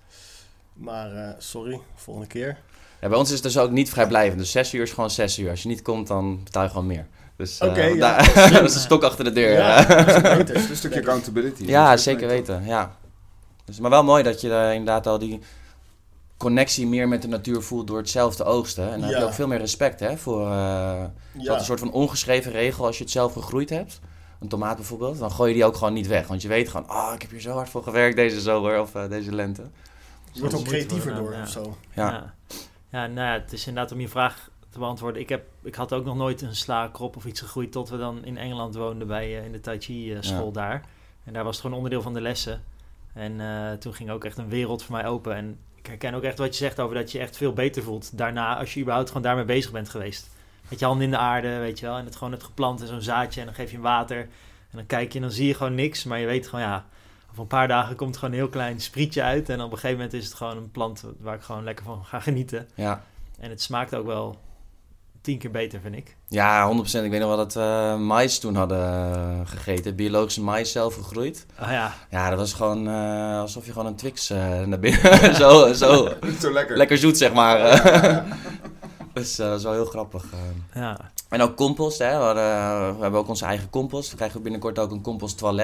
Maar uh, sorry, volgende keer. Ja, bij ons is het dus ook niet vrijblijvend. Dus zes uur is gewoon zes uur. Als je niet komt, dan betaal je gewoon meer. Dus Oké, okay, uh, ja. dat is een stok achter de deur. Ja, dat is beter. Het is een stukje accountability. Ja, zeker weten. Ja. Dus, maar wel mooi dat je uh, inderdaad al die connectie meer met de natuur voelt door hetzelfde oogsten. En dan ja. heb je ook veel meer respect hè, voor uh, ja. een soort van ongeschreven regel als je het zelf gegroeid hebt. Een tomaat bijvoorbeeld, dan gooi je die ook gewoon niet weg. Want je weet gewoon, ah, oh, ik heb hier zo hard voor gewerkt deze zomer of uh, deze lente. Je wordt ook creatiever door ja. of zo. Ja. Ja. ja, nou ja, het is inderdaad om je vraag te beantwoorden. Ik, heb, ik had ook nog nooit een slakrop of iets gegroeid tot we dan in Engeland woonden bij uh, in de Tai Chi uh, school ja. daar. En daar was het gewoon onderdeel van de lessen. En uh, toen ging ook echt een wereld voor mij open. En ik herken ook echt wat je zegt over dat je echt veel beter voelt daarna als je überhaupt gewoon daarmee bezig bent geweest. Met je handen in de aarde, weet je wel. En het gewoon het geplant in zo'n zaadje en dan geef je hem water. En dan kijk je en dan zie je gewoon niks. Maar je weet gewoon, ja, over een paar dagen komt gewoon een heel klein sprietje uit. En op een gegeven moment is het gewoon een plant waar ik gewoon lekker van ga genieten. Ja. En het smaakt ook wel tien keer beter, vind ik. Ja, honderd procent. Ik weet nog wel dat we uh, mais toen hadden uh, gegeten. Biologische mais zelf gegroeid. Oh ja. Ja, dat was gewoon uh, alsof je gewoon een Twix uh, naar binnen... zo, zo, zo lekker. Lekker zoet, zeg maar. Ja, ja, ja. Dus uh, dat is wel heel grappig. Uh. Ja. En ook compost, hè. We, hadden, we hebben ook onze eigen compost. We krijgen binnenkort ook een composttoilet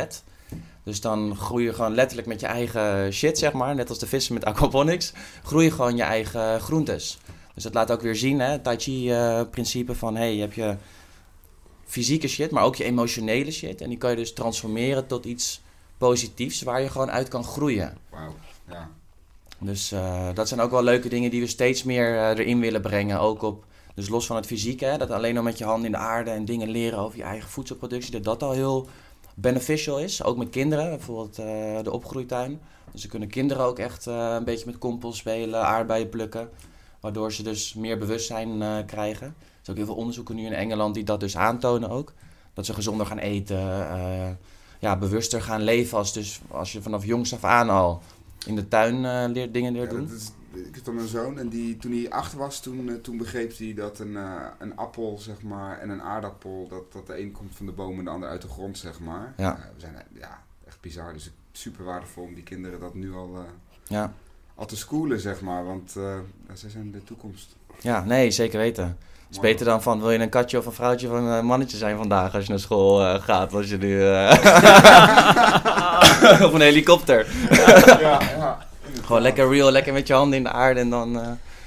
Dus dan groei je gewoon letterlijk met je eigen shit, zeg maar. Net als de vissen met aquaponics. Groei je gewoon je eigen groentes. Dus dat laat ook weer zien, hè. Tai Chi uh, principe van, hé, hey, je hebt je fysieke shit, maar ook je emotionele shit. En die kan je dus transformeren tot iets positiefs waar je gewoon uit kan groeien. Wauw, ja. Dus uh, dat zijn ook wel leuke dingen die we steeds meer uh, erin willen brengen. Ook op, dus los van het fysieke, hè, dat alleen al met je handen in de aarde en dingen leren over je eigen voedselproductie, dat dat al heel beneficial is. Ook met kinderen, bijvoorbeeld uh, de opgroeituin. Dus dan kunnen kinderen ook echt uh, een beetje met compost spelen, aardbeien plukken. Waardoor ze dus meer bewustzijn uh, krijgen. Er zijn ook heel veel onderzoeken nu in Engeland die dat dus aantonen ook. Dat ze gezonder gaan eten, uh, ja, bewuster gaan leven. Als, dus, als je vanaf jongs af aan al in de tuin uh, leert, dingen leert Ja, doen. dat is, ik heb dan een zoon en die, toen hij acht was, toen, uh, toen begreep hij dat een, uh, een appel, zeg maar, en een aardappel, dat, dat de een komt van de boom en de ander uit de grond, zeg maar. Ja. Uh, we zijn uh, ja, echt bizar, dus super waardevol om die kinderen dat nu al, uh, Ja. al te schoolen, zeg maar, want uh, zij zijn de toekomst. Ja, nee, zeker weten. Het is Mooi. beter dan van, wil je een katje of een vrouwtje of een mannetje zijn vandaag als je naar school uh, gaat, als je nu... Uh... of een helikopter. Ja, ja, ja. Gewoon lekker real, lekker met je handen in de aarde en dan... Uh...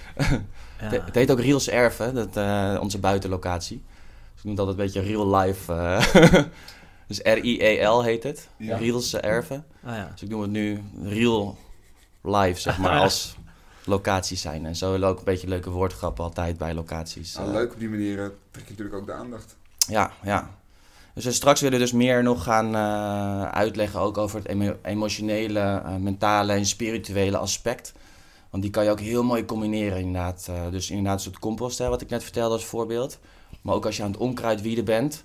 Ja. Het heet ook Riels Erven, dat, uh, onze buitenlocatie. Dus ik noem dat een beetje real life. Uh, dus R I E L heet het, Ja. Riels Erven. Ah, ja. Dus ik noem het nu real life, zeg maar, als locaties zijn. En zo ook een beetje leuke woordgrappen altijd bij locaties. Nou, Uh, leuk op die manier uh, trek je natuurlijk ook de aandacht. Ja, ja. Dus we straks willen we dus meer nog gaan uh, uitleggen ook over het emo- emotionele, uh, mentale en spirituele aspect. Want die kan je ook heel mooi combineren inderdaad. Uh, dus inderdaad een soort compost, hè, wat ik net vertelde als voorbeeld. Maar ook als je aan het onkruidwieden bent.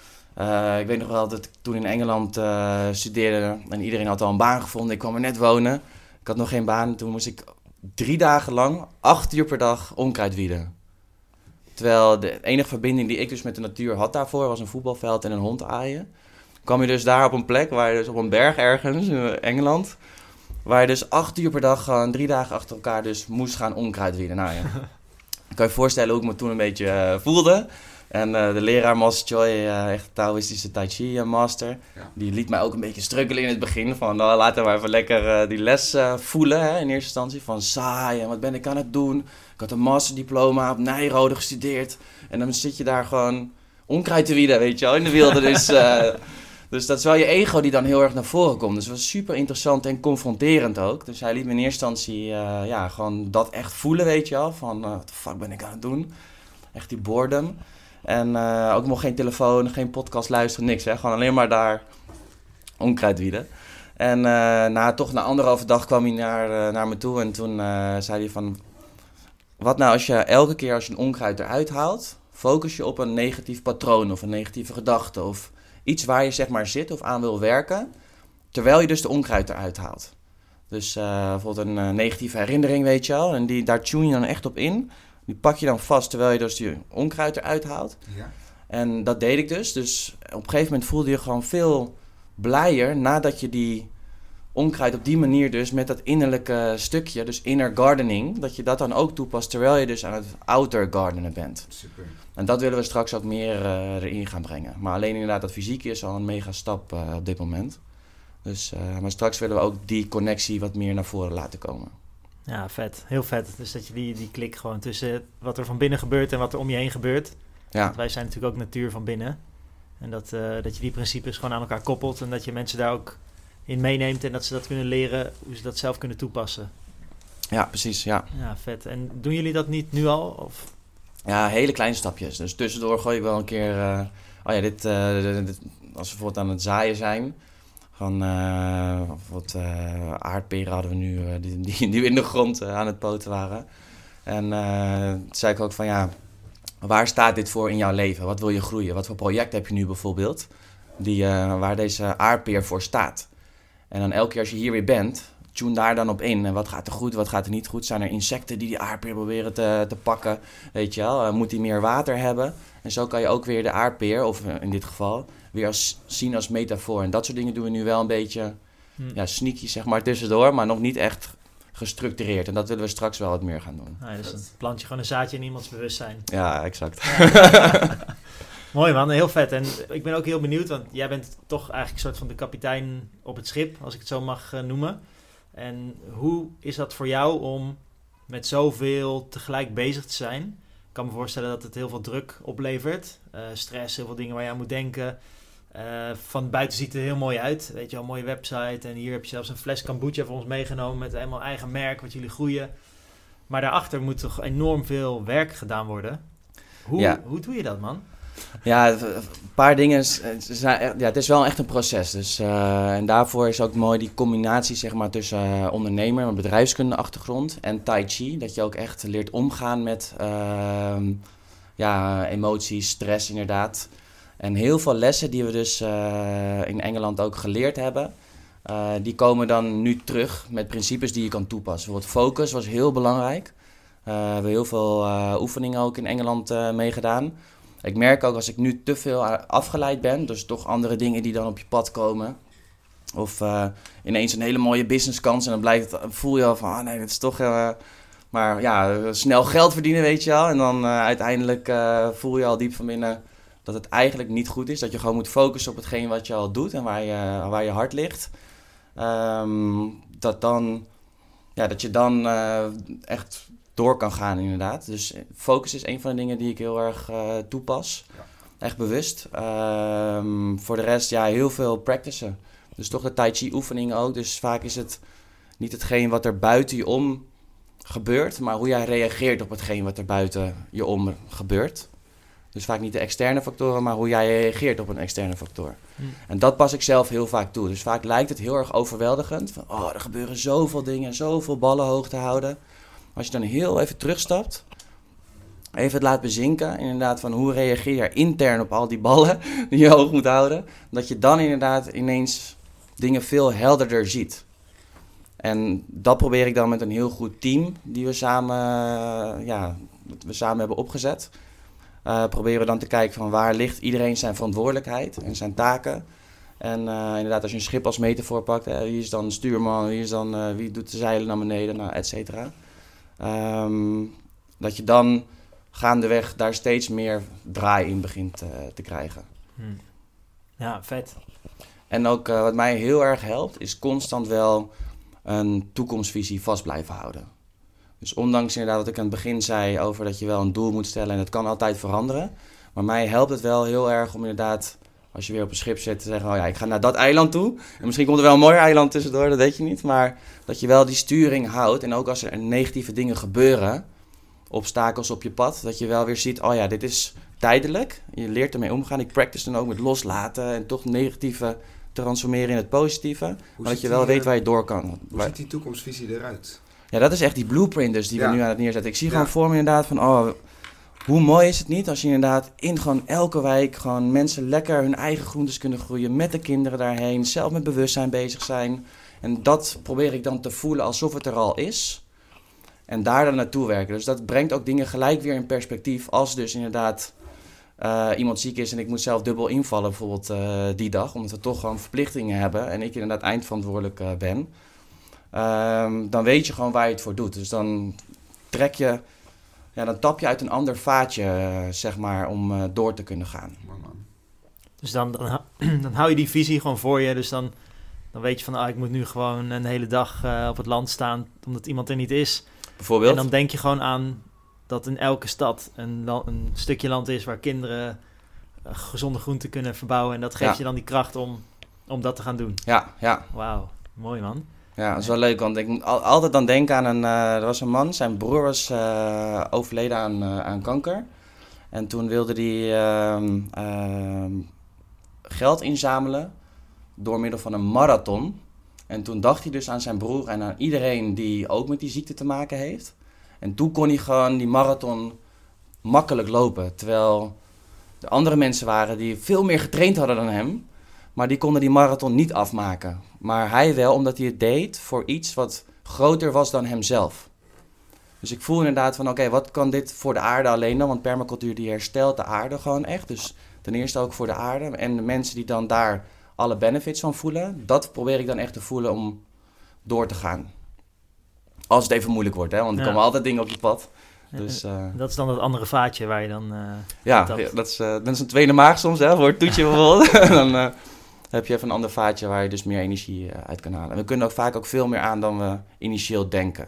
Uh, ik weet nog wel dat ik toen in Engeland uh, studeerde en iedereen had al een baan gevonden. Ik kwam er net wonen. Ik had nog geen baan. Toen moest ik drie dagen lang, acht uur per dag onkruidwieden. Terwijl de enige verbinding die ik dus met de natuur had daarvoor was een voetbalveld en een hond aaien. Kwam je dus daar op een plek, waar je dus op een berg ergens in Engeland, waar je dus acht uur per dag gewoon drie dagen achter elkaar dus moest gaan onkruidwieden. Nou ja, kan je je voorstellen hoe ik me toen een beetje uh, voelde. En uh, de leraar Master Choi, uh, echt Taoïstische Tai Chi uh, master, Ja. die liet mij ook een beetje struggelen in het begin. Van nou, laten we maar even lekker uh, die les uh, voelen hè, in eerste instantie. Van saai en wat ben ik aan het doen. Ik had een masterdiploma op Nijrode gestudeerd. En dan zit je daar gewoon onkruid te wieden, weet je wel, in de wildernis. uh, dus dat is wel je ego die dan heel erg naar voren komt. Dus het was super interessant en confronterend ook. Dus hij liet me in eerste instantie uh, ja, gewoon dat echt voelen, weet je wel. Van, uh, wat de fuck ben ik aan het doen? Echt die boredom. En uh, ook nog geen telefoon, geen podcast luisteren, niks. Hè? Gewoon alleen maar daar onkruid wieden. En uh, na, toch na anderhalve dag kwam hij naar, uh, naar me toe. En toen uh, zei hij van... Wat nou als je elke keer als je een onkruid eruit haalt... focus je op een negatief patroon of een negatieve gedachte... of iets waar je zeg maar zit of aan wil werken... terwijl je dus de onkruid eruit haalt. Dus uh, bijvoorbeeld een uh, negatieve herinnering, weet je wel... en die, daar tune je dan echt op in... Die pak je dan vast terwijl je dus die onkruid eruit haalt. Ja. En dat deed ik dus. Dus op een gegeven moment voelde je gewoon veel blijer... nadat je die onkruid op die manier dus met dat innerlijke stukje... dus inner gardening, dat je dat dan ook toepast... terwijl je dus aan het outer gardenen bent. Super. En dat willen we straks ook meer uh, erin gaan brengen. Maar alleen inderdaad dat fysieke is al een mega stap uh, op dit moment. Dus, uh, maar straks willen we ook die connectie wat meer naar voren laten komen. Ja, vet. Heel vet. Dus dat je die, die klik gewoon tussen wat er van binnen gebeurt en wat er om je heen gebeurt. Ja, Want wij zijn natuurlijk ook natuur van binnen. En dat, uh, dat je die principes gewoon aan elkaar koppelt. En dat je mensen daar ook in meeneemt. En dat ze dat kunnen leren, hoe ze dat zelf kunnen toepassen. ja precies, ja. Ja, vet. En doen jullie dat niet nu al? Of? Ja, hele kleine stapjes. Dus tussendoor gooi ik wel een keer... Uh, oh ja, dit, uh, dit, dit, als we bijvoorbeeld aan het zaaien zijn... Van uh, bijvoorbeeld uh, aardperen hadden we nu... Uh, die, die, die in de grond uh, aan het poten waren. En uh, toen zei ik ook van ja... Waar staat dit voor in jouw leven? Wat wil je groeien? Wat voor project heb je nu bijvoorbeeld? Die, uh, waar deze aardpeer voor staat. En dan elke keer als je hier weer bent... Tune daar dan op in. En wat gaat er goed, wat gaat er niet goed? Zijn er insecten die die aardpeer proberen te, te pakken? Weet je wel? Uh, moet die meer water hebben? En zo kan je ook weer de aardpeer, of uh, in dit geval... weer als, zien als metafoor. En dat soort dingen doen we nu wel een beetje... Hm. Ja, sneaky zeg maar tussendoor, maar nog niet echt gestructureerd. En dat willen we straks wel wat meer gaan doen. Nou, dus dan plant je gewoon een zaadje in iemands bewustzijn. Ja, exact. Mooi man, heel vet. En ik ben ook heel benieuwd, want jij bent toch eigenlijk een soort van de kapitein op het schip, als ik het zo mag uh, noemen. En hoe is dat voor jou om met zoveel tegelijk bezig te zijn? Ik kan me voorstellen dat het heel veel druk oplevert. Uh, stress, heel veel dingen waar je aan moet denken. Uh, van buiten ziet het er heel mooi uit. Weet je wel, een mooie website. En hier heb je zelfs een fles kombucha voor ons meegenomen met helemaal eigen merk, wat jullie groeien. Maar daarachter moet toch enorm veel werk gedaan worden. Hoe, Ja. hoe doe je dat, man? Ja, een paar dingen. Ja, het is wel echt een proces. Dus, uh, en daarvoor is ook mooi die combinatie zeg maar, tussen uh, ondernemer, een bedrijfskunde achtergrond en Tai Chi. Dat je ook echt leert omgaan met uh, ja, emoties, stress inderdaad. En heel veel lessen die we dus uh, in Engeland ook geleerd hebben, uh, die komen dan nu terug met principes die je kan toepassen. Bijvoorbeeld focus was heel belangrijk. Uh, we hebben heel veel uh, oefeningen ook in Engeland uh, meegedaan. Ik merk ook als ik nu te veel afgeleid ben, dus toch andere dingen die dan op je pad komen. Of uh, ineens een hele mooie businesskans en dan blijkt het, voel je al van, ah nee, dat is toch uh, maar ja, snel geld verdienen, weet je wel. En dan uh, uiteindelijk uh, voel je al diep van binnen dat het eigenlijk niet goed is. Dat je gewoon moet focussen op hetgeen wat je al doet en waar je, waar je hart ligt. Um, dat, dan, ja, dat je dan uh, echt door kan gaan inderdaad. Dus focus is een van de dingen die ik heel erg uh, toepas. Ja. Echt bewust. Um, voor de rest, ja, heel veel practicen. Dus toch de Tai Chi oefeningen ook. Dus vaak is het niet hetgeen wat er buiten je om gebeurt, maar hoe jij reageert op hetgeen wat er buiten je om gebeurt. Dus vaak niet de externe factoren, maar hoe jij reageert op een externe factor. Hmm. En dat pas ik zelf heel vaak toe. Dus vaak lijkt het heel erg overweldigend. Van, oh, er gebeuren zoveel dingen, zoveel ballen hoog te houden. Als je dan heel even terugstapt, even het laat bezinken, inderdaad van hoe reageer je intern op al die ballen die je hoog moet houden, dat je dan inderdaad ineens dingen veel helderder ziet. En dat probeer ik dan met een heel goed team die we samen, ja, we samen hebben opgezet. Uh, proberen we dan te kijken van waar ligt iedereen zijn verantwoordelijkheid en zijn taken. En uh, inderdaad, als je een schip als metafoor pakt, hè, wie is dan stuurman, wie, is dan, uh, wie doet de zeilen naar beneden, nou, et cetera. Um, dat je dan gaandeweg daar steeds meer draai in begint uh, te krijgen. Hmm. Ja, vet. En ook uh, wat mij heel erg helpt, is constant wel een toekomstvisie vast blijven houden. Dus ondanks inderdaad wat ik aan het begin zei over dat je wel een doel moet stellen en het kan altijd veranderen. Maar mij helpt het wel heel erg om inderdaad, als je weer op een schip zit, te zeggen, oh ja, ik ga naar dat eiland toe. En misschien komt er wel een mooi eiland tussendoor, dat weet je niet. Maar dat je wel die sturing houdt. En ook als er negatieve dingen gebeuren, obstakels op je pad, dat je wel weer ziet, oh ja, dit is tijdelijk. Je leert ermee omgaan. Ik practice dan ook met loslaten en toch negatieve transformeren in het positieve. Hoe maar dat je wel die, weet waar je door kan. Hoe waar... ziet die toekomstvisie eruit? Ja, dat is echt die blueprint dus die ja. we nu aan het neerzetten. Ik zie ja. gewoon voor me inderdaad van, oh, hoe mooi is het niet als je inderdaad in gewoon elke wijk gewoon mensen lekker hun eigen groentes kunnen groeien, met de kinderen daarheen, zelf met bewustzijn bezig zijn. En dat probeer ik dan te voelen alsof het er al is. En daar dan naartoe werken. Dus dat brengt ook dingen gelijk weer in perspectief. Als dus inderdaad uh, iemand ziek is en ik moet zelf dubbel invallen bijvoorbeeld uh, die dag, omdat we toch gewoon verplichtingen hebben en ik inderdaad eindverantwoordelijk uh, ben. Um, dan weet je gewoon waar je het voor doet. Dus dan trek je, ja, dan tap je uit een ander vaatje, uh, zeg maar, om uh, door te kunnen gaan. Dus dan, dan, dan hou je die visie gewoon voor je. Dus dan, dan weet je van, ah, ik moet nu gewoon een hele dag uh, op het land staan, omdat iemand er niet is. Bijvoorbeeld? En dan denk je gewoon aan dat in elke stad een, een stukje land is waar kinderen uh, gezonde groenten kunnen verbouwen. En dat geeft ja. je dan die kracht om, om dat te gaan doen. Ja, ja. Wauw, mooi man. Ja, dat is wel leuk, want ik moet al, altijd dan denken aan een... Uh, er was een man, zijn broer was uh, overleden aan, uh, aan kanker. En toen wilde hij uh, uh, geld inzamelen door middel van een marathon. En toen dacht hij dus aan zijn broer en aan iedereen die ook met die ziekte te maken heeft. En toen kon hij gewoon die marathon makkelijk lopen. Terwijl er andere mensen waren die veel meer getraind hadden dan hem. Maar die konden die marathon niet afmaken. Maar hij wel, omdat hij het deed voor iets wat groter was dan hemzelf. Dus ik voel inderdaad van, oké, okay, wat kan dit voor de aarde alleen dan? Want permacultuur die herstelt de aarde gewoon echt. Dus ten eerste ook voor de aarde. En de mensen die dan daar alle benefits van voelen, dat probeer ik dan echt te voelen om door te gaan. Als het even moeilijk wordt, hè? Want er ja. komen altijd dingen op je pad. Dus, uh, dat is dan het andere vaatje waar je dan... Uh, ja, dat, ja, dat, is, uh, dat is een tweede maag soms, hè, voor het toetje bijvoorbeeld. Dan uh, heb je even een ander vaatje waar je dus meer energie uh, uit kan halen. En we kunnen ook vaak ook veel meer aan dan we initieel denken.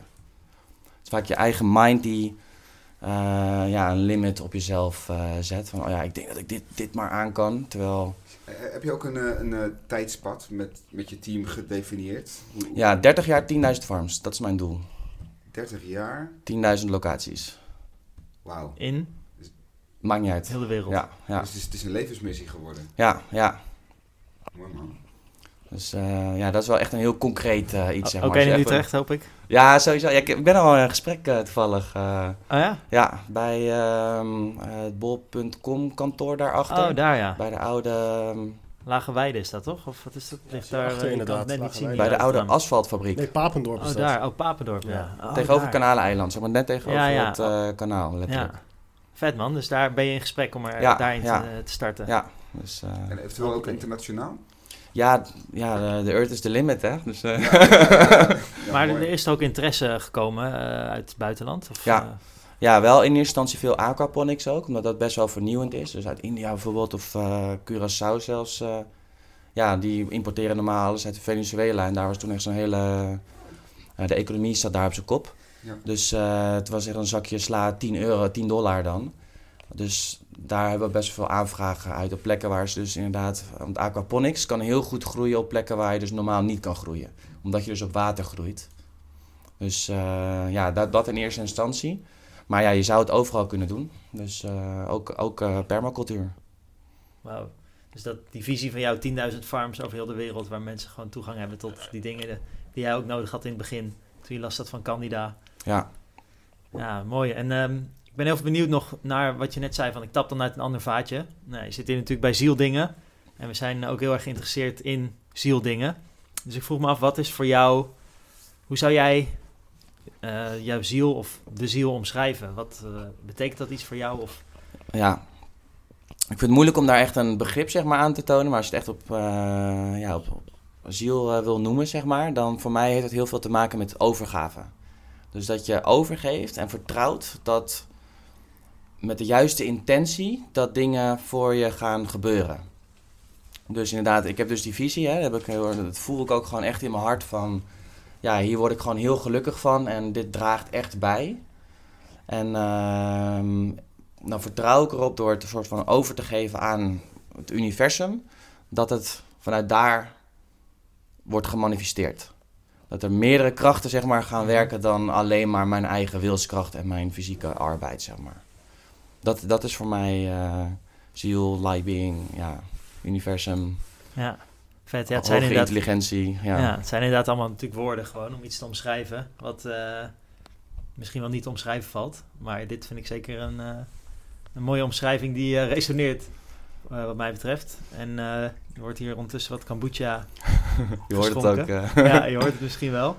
Het is vaak je eigen mind die uh, ja, een limit op jezelf uh, zet. Van, oh ja, ik denk dat ik dit, dit maar aan kan, terwijl... Uh, heb je ook een, een, een tijdspad met, met je team gedefinieerd? Hoe, hoe... Ja, dertig jaar, tienduizend farms. Dat is mijn doel. dertig jaar? tienduizend locaties. Wauw. In? Maakt niet uit. Heel de wereld. Ja, ja. Dus het is, het is een levensmissie geworden. Ja, ja. Mooi man. Dus uh, ja, dat is wel echt een heel concreet uh, iets. O, zeg Ook maar. in Echt Utrecht, een... hoop ik? Ja, sowieso. Ja, ik, ik ben al in een gesprek uh, toevallig. Uh, oh ja? Ja, bij uh, uh, het bol punt com kantoor daarachter. Oh, daar ja. Bij de oude... Um... Lage Weide is dat toch? Of wat is dat? Ligt daar achter, uh, inderdaad. net niet zien. Bij de oude asfaltfabriek. Nee, Papendorp is Oh, dat. daar. Oh, Papendorp, ja. ja. Oh, tegenover daar. Kanaleneiland, zeg maar net tegenover ja, ja. het uh, kanaal, letterlijk. Ja. Vet man, dus daar ben je in gesprek om er ja, daarin ja. te, te starten. Ja. Dus, uh, en eventueel ook internationaal? Ja, ja, de earth is the limit, hè. Dus, uh... ja, ja, maar mooi. er is er ook interesse gekomen uh, uit het buitenland? Of, ja. Uh... ja, wel in eerste instantie veel aquaponics ook, omdat dat best wel vernieuwend is. Dus uit India bijvoorbeeld, of uh, Curaçao zelfs. Uh, ja, die importeren normaal alles uit Venezuela. En daar was toen echt zo'n hele... Uh, de economie zat daar op zijn kop. Ja. Dus uh, het was echt een zakje sla tien euro, tien dollar dan. Dus daar hebben we best veel aanvragen uit op plekken waar ze dus inderdaad... Want aquaponics kan heel goed groeien op plekken waar je dus normaal niet kan groeien. Omdat je dus op water groeit. Dus uh, ja, dat, dat in eerste instantie. Maar ja, je zou het overal kunnen doen. Dus uh, ook, ook uh, permacultuur. Wauw. Dus dat, die visie van jou, tienduizend farms over heel de wereld... waar mensen gewoon toegang hebben tot die dingen de, die jij ook nodig had in het begin. Toen je last had van Candida. Ja. Ja, mooi. En um, ik ben heel veel benieuwd nog naar wat je net zei... van ik tap dan uit een ander vaatje. Nou, je zit hier natuurlijk bij Zieldingen. En we zijn ook heel erg geïnteresseerd in Zieldingen. Dus ik vroeg me af, wat is voor jou... Hoe zou jij uh, jouw ziel of de ziel omschrijven? Wat uh, betekent dat iets voor jou? Of... Ja, ik vind het moeilijk om daar echt een begrip zeg maar, aan te tonen. Maar als je het echt op, uh, ja, op, op ziel uh, wil noemen, zeg maar, dan voor mij heeft het heel veel te maken met overgave. Dus dat je overgeeft en vertrouwt dat met de juiste intentie dat dingen voor je gaan gebeuren. Dus inderdaad, ik heb dus die visie, hè, dat, heb ik heel, dat voel ik ook gewoon echt in mijn hart van... Ja, hier word ik gewoon heel gelukkig van en dit draagt echt bij. En uh, dan vertrouw ik erop door het een soort van over te geven aan het universum... dat het vanuit daar wordt gemanifesteerd. Dat er meerdere krachten zeg maar, gaan werken dan alleen maar mijn eigen wilskracht en mijn fysieke arbeid. Zeg maar. dat, dat is voor mij uh, ziel, light being, ja, universum, ja, vet. Ja, het zijn hoge inderdaad, intelligentie. Ja. ja, het zijn inderdaad allemaal natuurlijk woorden gewoon om iets te omschrijven. Wat uh, misschien wel niet te omschrijven valt. Maar dit vind ik zeker een, uh, een mooie omschrijving die uh, resoneert uh, wat mij betreft. En uh, er wordt hier ondertussen wat kombucha Je hoort het ook. Uh. Ja, je hoort het misschien wel.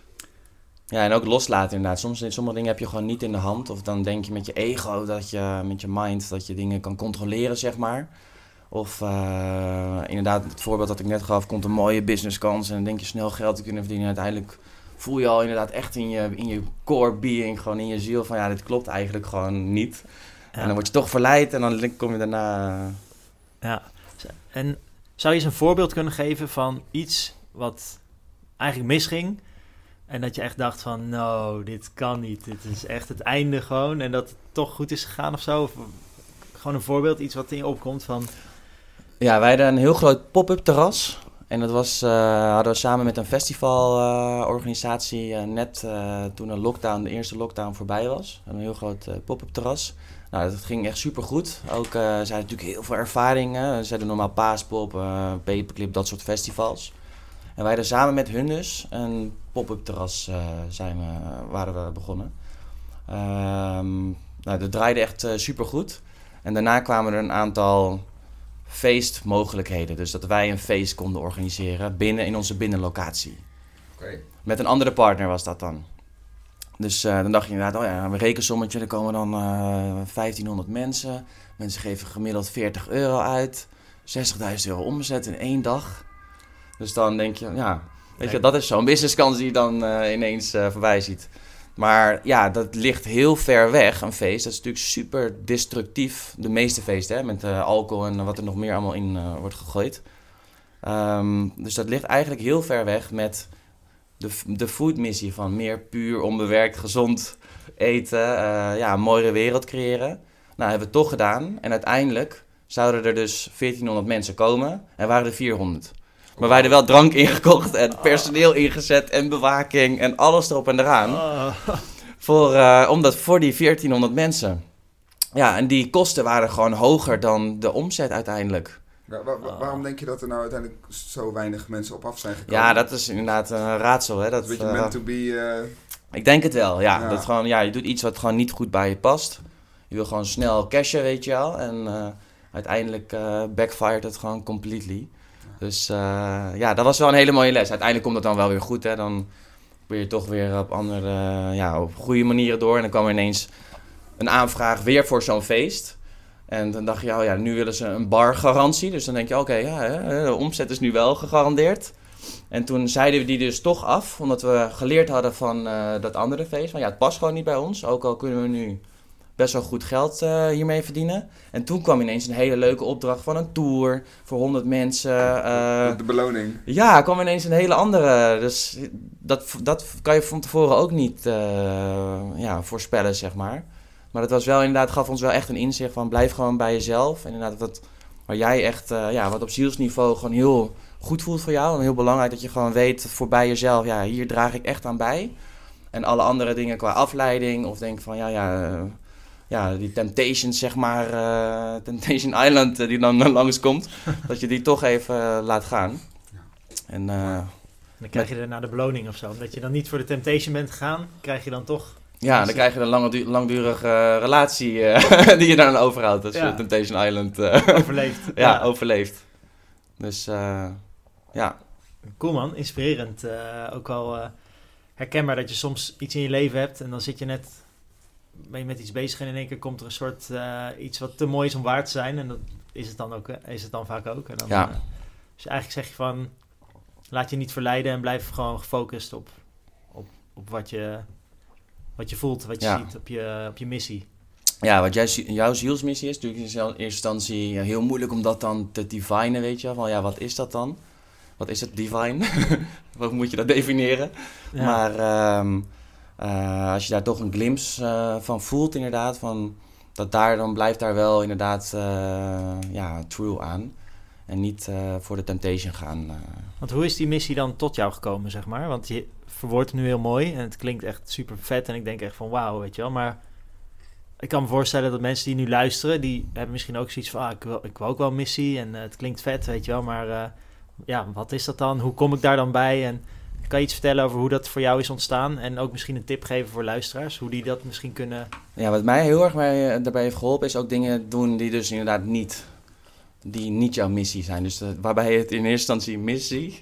Ja, en ook loslaten inderdaad. Soms sommige dingen heb je gewoon niet in de hand. Of dan denk je met je ego, dat je, met je mind, dat je dingen kan controleren, zeg maar. Of uh, inderdaad, het voorbeeld dat ik net gaf, komt een mooie businesskans en dan denk je snel geld te kunnen verdienen. Uiteindelijk voel je al inderdaad echt in je, in je core being, gewoon in je ziel van ja, dit klopt eigenlijk gewoon niet. Ja. En dan word je toch verleid en dan kom je daarna... Ja, en zou je eens een voorbeeld kunnen geven van iets wat eigenlijk misging en dat je echt dacht van, no, dit kan niet, dit is echt het einde gewoon en dat het toch goed is gegaan of zo? Of gewoon een voorbeeld, iets wat in je opkomt van... Ja, wij hadden een heel groot pop-up terras. En dat was, uh, hadden we samen met een festivalorganisatie uh, uh, net uh, toen een lockdown, de eerste lockdown voorbij was. Een heel groot uh, pop-up terras. Nou, dat ging echt supergoed. Ook, uh, zij hadden natuurlijk heel veel ervaring. Hè. Ze hadden normaal Paaspop, uh, Paperclip, dat soort festivals. En wij hadden samen met hun dus een pop-up terras uh, zijn we, uh, waren we begonnen. Um, nou, dat draaide echt uh, supergoed. En daarna kwamen er een aantal feestmogelijkheden. Dus dat wij een feest konden organiseren binnen in onze binnenlocatie. Okay. Met een andere partner was dat dan. Dus uh, dan dacht je inderdaad, oh ja, een rekensommetje, er komen dan uh, vijftienhonderd mensen. Mensen geven gemiddeld veertig euro uit. zestigduizend euro omzet in één dag. Dus dan denk je, ja, weet je, dat is zo'n businesskans die je dan uh, ineens uh, voorbij ziet. Maar ja, dat ligt heel ver weg, een feest. Dat is natuurlijk super destructief, de meeste feesten, hè, met uh, alcohol en wat er nog meer allemaal in uh, wordt gegooid. Um, dus dat ligt eigenlijk heel ver weg met de, de foodmissie van meer puur, onbewerkt, gezond eten, uh, ja, een mooiere wereld creëren. Nou, hebben we het toch gedaan. En uiteindelijk zouden er dus veertienhonderd mensen komen en waren er vierhonderd. Maar wij hadden wel drank ingekocht en personeel ingezet en bewaking en alles erop en eraan. Oh. Voor, uh, omdat voor die veertienhonderd mensen. Ja, en die kosten waren gewoon hoger dan de omzet uiteindelijk. Waar, waar, waarom denk je dat er nou uiteindelijk zo weinig mensen op af zijn gekomen? Ja, dat is inderdaad een raadsel. Hè? Dat, een beetje uh, meant to be... Uh... Ik denk het wel, ja. Ja. Dat gewoon, ja. Je doet iets wat gewoon niet goed bij je past. Je wil gewoon snel cashen, weet je wel. En uh, uiteindelijk uh, backfired het gewoon completely. Dus uh, ja, dat was wel een hele mooie les. Uiteindelijk komt dat dan wel weer goed, hè. Dan probeer je toch weer op andere, uh, ja, op goede manieren door. En dan kwam er ineens een aanvraag weer voor zo'n feest. En dan dacht je, oh ja, nu willen ze een bargarantie. Dus dan denk je, oké, okay, ja, de omzet is nu wel gegarandeerd. En toen zeiden we die dus toch af, omdat we geleerd hadden van uh, dat andere feest. Van ja, het past gewoon niet bij ons, ook al kunnen we nu best wel goed geld uh, hiermee verdienen. En toen kwam ineens een hele leuke opdracht van een tour voor honderd mensen. Uh, de beloning. Ja, kwam ineens een hele andere. Dus dat, dat kan je van tevoren ook niet uh, ja, voorspellen, zeg maar. Maar dat was wel inderdaad, gaf ons wel echt een inzicht van blijf gewoon bij jezelf. En inderdaad, wat, waar jij echt, uh, ja, wat op zielsniveau gewoon heel goed voelt voor jou. En heel belangrijk dat je gewoon weet voorbij jezelf, ja, hier draag ik echt aan bij. En alle andere dingen qua afleiding of denk van, ja, ja, uh, ja die Temptations, zeg maar, uh, Temptation Island uh, die dan uh, langskomt. Dat je die toch even uh, laat gaan. En uh, dan krijg je daarna de beloning of zo. Omdat je dan niet voor de Temptation bent gegaan, krijg je dan toch... Ja, dan krijg je een lange, langdurige uh, relatie uh, die je dan overhoudt als ja. je Temptation Island uh, overleeft. ja, ja, overleeft. Dus uh, ja. Cool man, inspirerend. Uh, ook wel uh, herkenbaar dat je soms iets in je leven hebt en dan zit je net, ben je met iets bezig en in één keer komt er een soort uh, iets wat te mooi is om waar te zijn. En dat is het dan, ook, is het dan vaak ook. En dan, ja. uh, dus eigenlijk zeg je van, laat je niet verleiden en blijf gewoon gefocust op, op, op wat je... Wat je voelt, wat je ja. ziet op je, op je missie. Ja, wat jij, jouw zielsmissie is, natuurlijk is in eerste instantie heel moeilijk om dat dan te divinen, weet je. Van ja, wat is dat dan? Wat is het divine? Hoe moet je dat definiëren? Ja. Maar um, uh, als je daar toch een glimpse uh, van voelt inderdaad, van dat daar, dan blijft daar wel inderdaad uh, ja, true aan. En niet uh, voor de temptation gaan. Uh. Want hoe is die missie dan tot jou gekomen, zeg maar? Want je verwoordt het nu heel mooi en het klinkt echt super vet en ik denk echt van wauw, weet je wel. Maar ik kan me voorstellen dat mensen die nu luisteren, die hebben misschien ook zoiets van, ah, ik wil, ik wil ook wel een missie en uh, het klinkt vet, weet je wel. Maar uh, ja, wat is dat dan? Hoe kom ik daar dan bij? En kan je iets vertellen over hoe dat voor jou is ontstaan? En ook misschien een tip geven voor luisteraars, hoe die dat misschien kunnen... Ja, wat mij heel erg bij, daarbij heeft geholpen is ook dingen doen die dus inderdaad niet... die niet jouw missie zijn. Dus uh, waarbij je het in eerste instantie misziet.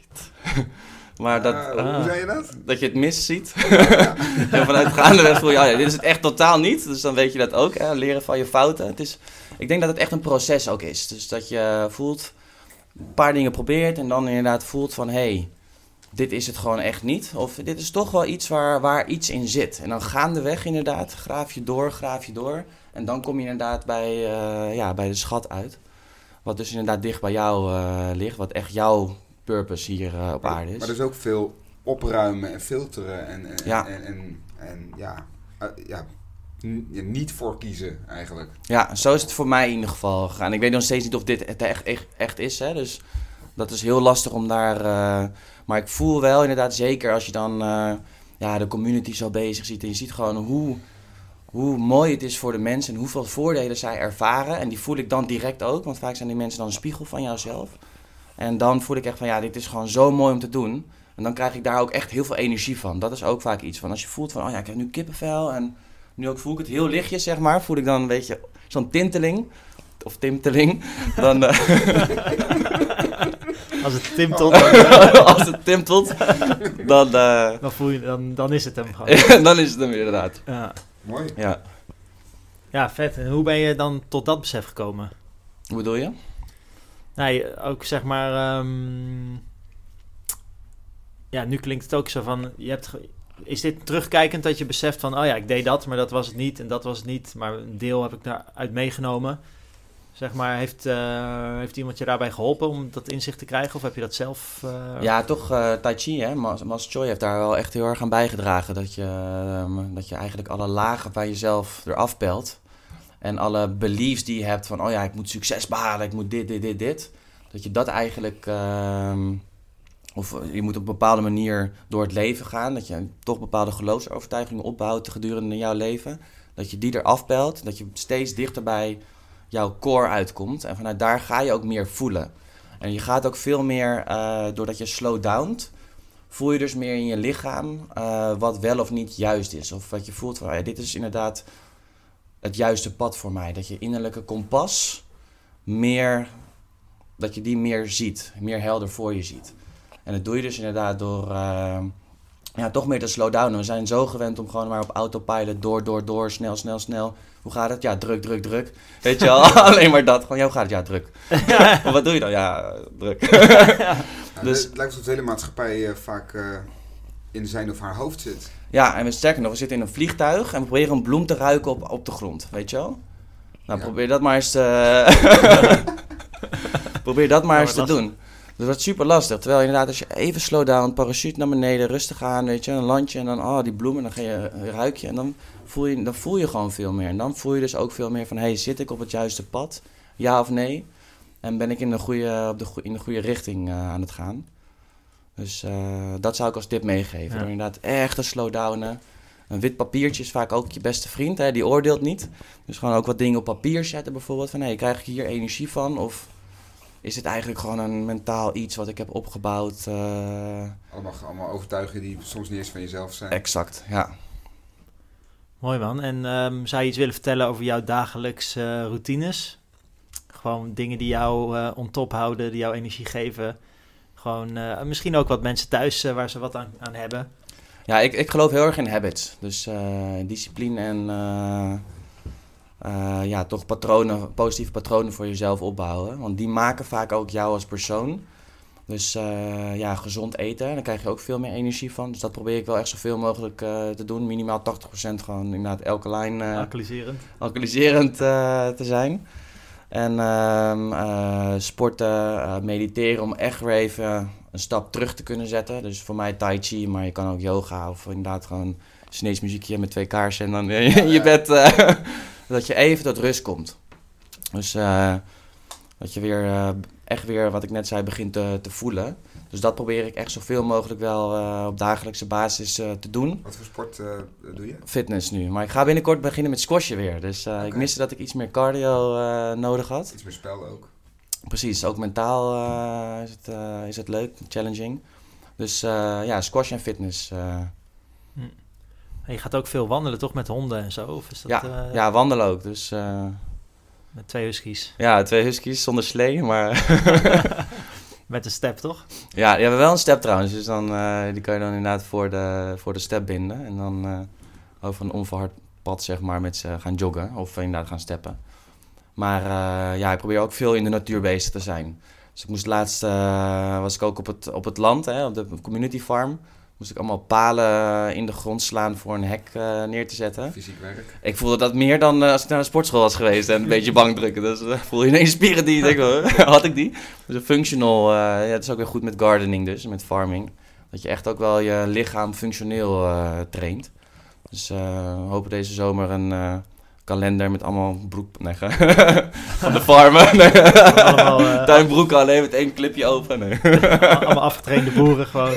maar dat... Uh, uh, hoe zei je dat? Dat je het mis ziet. en vanuit gaandeweg voel je, oh ja, dit is het echt totaal niet. Dus dan weet je dat ook, hè, leren van je fouten. Het is, ik denk dat het echt een proces ook is. Dus dat je voelt, een paar dingen probeert en dan inderdaad voelt van, hé, hey, dit is het gewoon echt niet. Of dit is toch wel iets waar, waar iets in zit. En dan gaandeweg inderdaad, graaf je door, graaf je door. En dan kom je inderdaad bij, uh, ja, bij de schat uit. Wat dus inderdaad dicht bij jou uh, ligt. Wat echt jouw purpose hier uh, op maar, aarde is. Maar er is ook veel opruimen en filteren. En, en, ja. en, en, en ja, uh, ja, n- niet voor kiezen eigenlijk. Ja, zo is het voor mij in ieder geval gegaan. Ik weet nog steeds niet of dit het echt, echt, echt is. Hè? Dus dat is heel lastig om daar... Uh, maar ik voel wel inderdaad zeker als je dan uh, ja, de community zo bezig ziet. En je ziet gewoon hoe... hoe mooi het is voor de mensen en hoeveel voordelen zij ervaren. En die voel ik dan direct ook, want vaak zijn die mensen dan een spiegel van jouzelf. En dan voel ik echt van, ja, dit is gewoon zo mooi om te doen. En dan krijg ik daar ook echt heel veel energie van. Dat is ook vaak iets van, als je voelt van, oh ja, ik heb nu kippenvel. En nu ook voel ik het heel lichtjes, zeg maar. Voel ik dan een beetje zo'n tinteling. Of timteling. Dan, uh... Als het timtelt. Als het timtelt. Dan, uh... dan, voel je, dan, dan is het hem gewoon. Dan is het hem inderdaad. Ja. Mooi. Ja. Ja, vet. En hoe ben je dan tot dat besef gekomen? Hoe bedoel je? Nee, ook zeg maar... Um, ja, nu klinkt het ook zo van... Je hebt ge- is dit terugkijkend dat je beseft van, oh ja, ik deed dat, maar dat was het niet en dat was het niet, maar een deel heb ik daaruit meegenomen. Zeg maar, heeft, uh, heeft iemand je daarbij geholpen om dat inzicht te krijgen of heb je dat zelf? Uh... Ja, toch uh, Tai Chi, hè. Mas, Mas Choi heeft daar wel echt heel erg aan bijgedragen. Dat je, uh, dat je eigenlijk alle lagen bij jezelf eraf pelt. En alle beliefs die je hebt van, oh ja, ik moet succes behalen, ik moet dit, dit, dit, dit. Dat je dat eigenlijk, uh, of je moet op een bepaalde manier door het leven gaan. Dat je toch bepaalde geloofsovertuigingen opbouwt gedurende jouw leven. Dat je die eraf pelt, dat je steeds dichter bij jouw core uitkomt. En vanuit daar ga je ook meer voelen. En je gaat ook veel meer, uh, doordat je slow downt, voel je dus meer in je lichaam uh, wat wel of niet juist is. Of wat je voelt van, ja, dit is inderdaad het juiste pad voor mij. Dat je innerlijke kompas meer, dat je die meer ziet. Meer helder voor je ziet. En dat doe je dus inderdaad door uh, ja, toch meer te slow downen. We zijn zo gewend om gewoon maar op autopilot door, door, door, snel, snel, snel. Hoe gaat het? Ja, druk, druk, druk. Weet je wel, alleen maar dat. Gewoon, ja, hoe gaat het? Ja, druk. Maar wat doe je dan? Ja, druk. Ja, dus het lijkt alsof de hele maatschappij uh, vaak uh, in zijn of haar hoofd zit. Ja, en we sterker nog, we zitten in een vliegtuig en we proberen een bloem te ruiken op, op de grond. Weet je wel? Nou, ja. probeer dat maar eens te, probeer dat maar eens te doen. Dat wordt super lastig. Terwijl inderdaad, als je even slow down, parachute naar beneden, rustig aan, weet je, een landje en dan, oh, die bloemen, dan ga je, ruik je en dan voel je, dan voel je gewoon veel meer. En dan voel je dus ook veel meer van, hey, zit ik op het juiste pad? Ja of nee? En ben ik in de goede, op de, in de goede richting uh, aan het gaan? Dus uh, dat zou ik als tip meegeven. Ja. Door inderdaad echt te slow downen. Een wit papiertje is vaak ook je beste vriend, hè? Die oordeelt niet. Dus gewoon ook wat dingen op papier zetten bijvoorbeeld. Van, hey, krijg ik hier energie van? Of is het eigenlijk gewoon een mentaal iets wat ik heb opgebouwd? Uh... Allemaal, allemaal overtuigingen die soms niet eens van jezelf zijn. Exact, ja. Mooi man. En um, zou je iets willen vertellen over jouw dagelijkse uh, routines? Gewoon dingen die jou uh, on top houden, die jou energie geven. Gewoon uh, misschien ook wat mensen thuis uh, waar ze wat aan, aan hebben. Ja, ik, ik geloof heel erg in habits. Dus uh, discipline en uh, uh, ja, toch patronen, positieve patronen voor jezelf opbouwen. Want die maken vaak ook jou als persoon. Dus uh, ja, gezond eten, daar krijg je ook veel meer energie van. Dus dat probeer ik wel echt zoveel mogelijk uh, te doen. Minimaal tachtig procent gewoon inderdaad alkaline, uh, alkaliserend, alkaliserend uh, te zijn. En uh, uh, sporten, uh, mediteren om echt weer even een stap terug te kunnen zetten. Dus voor mij tai chi, maar je kan ook yoga of inderdaad gewoon Chinees muziekje met twee kaarsen en dan uh, in je bed. Uh, dat je even tot rust komt. Dus uh, dat je weer uh, echt weer, wat ik net zei, begint te, te voelen. Dus dat probeer ik echt zoveel mogelijk wel uh, op dagelijkse basis uh, te doen. Wat voor sport uh, doe je? Fitness nu. Maar ik ga binnenkort beginnen met squashen weer. Dus uh, okay. Ik miste dat ik iets meer cardio uh, nodig had. Iets meer spel ook. Precies, ook mentaal uh, is, het, uh, is het leuk, challenging. Dus uh, ja, squash en fitness. Uh. Hm. Je gaat ook veel wandelen toch met honden en zo? Of is dat, ja, uh... ja, wandelen ook. Dus, uh... met twee huskies. Ja, twee huskies zonder slee, maar... Met een step, toch? Ja, die hebben wel een step trouwens. Dus dan, uh, die kan je dan inderdaad voor de, voor de step binden. En dan uh, over een onverhard pad, zeg maar, met ze gaan joggen. Of inderdaad gaan steppen. Maar uh, ja, ik probeer ook veel in de natuur bezig te zijn. Dus ik moest laatst, uh, was ik ook op het, op het land, hè, op de community farm. Moest ik allemaal palen in de grond slaan voor een hek uh, neer te zetten. Fysiek werk. Ik voelde dat meer dan uh, als ik naar de sportschool was geweest en een beetje bankdrukken. Dus uh, voel je ineens spieren die, denk ik, had ik die? Dus een functional, uh, ja, het is ook weer goed met gardening dus, met farming. Dat je echt ook wel je lichaam functioneel uh, traint. Dus uh, we hopen deze zomer een uh, kalender met allemaal broek... Nee, van de farmen. Nee. Allemaal, uh, tuinbroeken alleen met één clipje open. Nee. Allemaal afgetrainde boeren gewoon.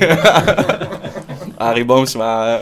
Arie Boomsma.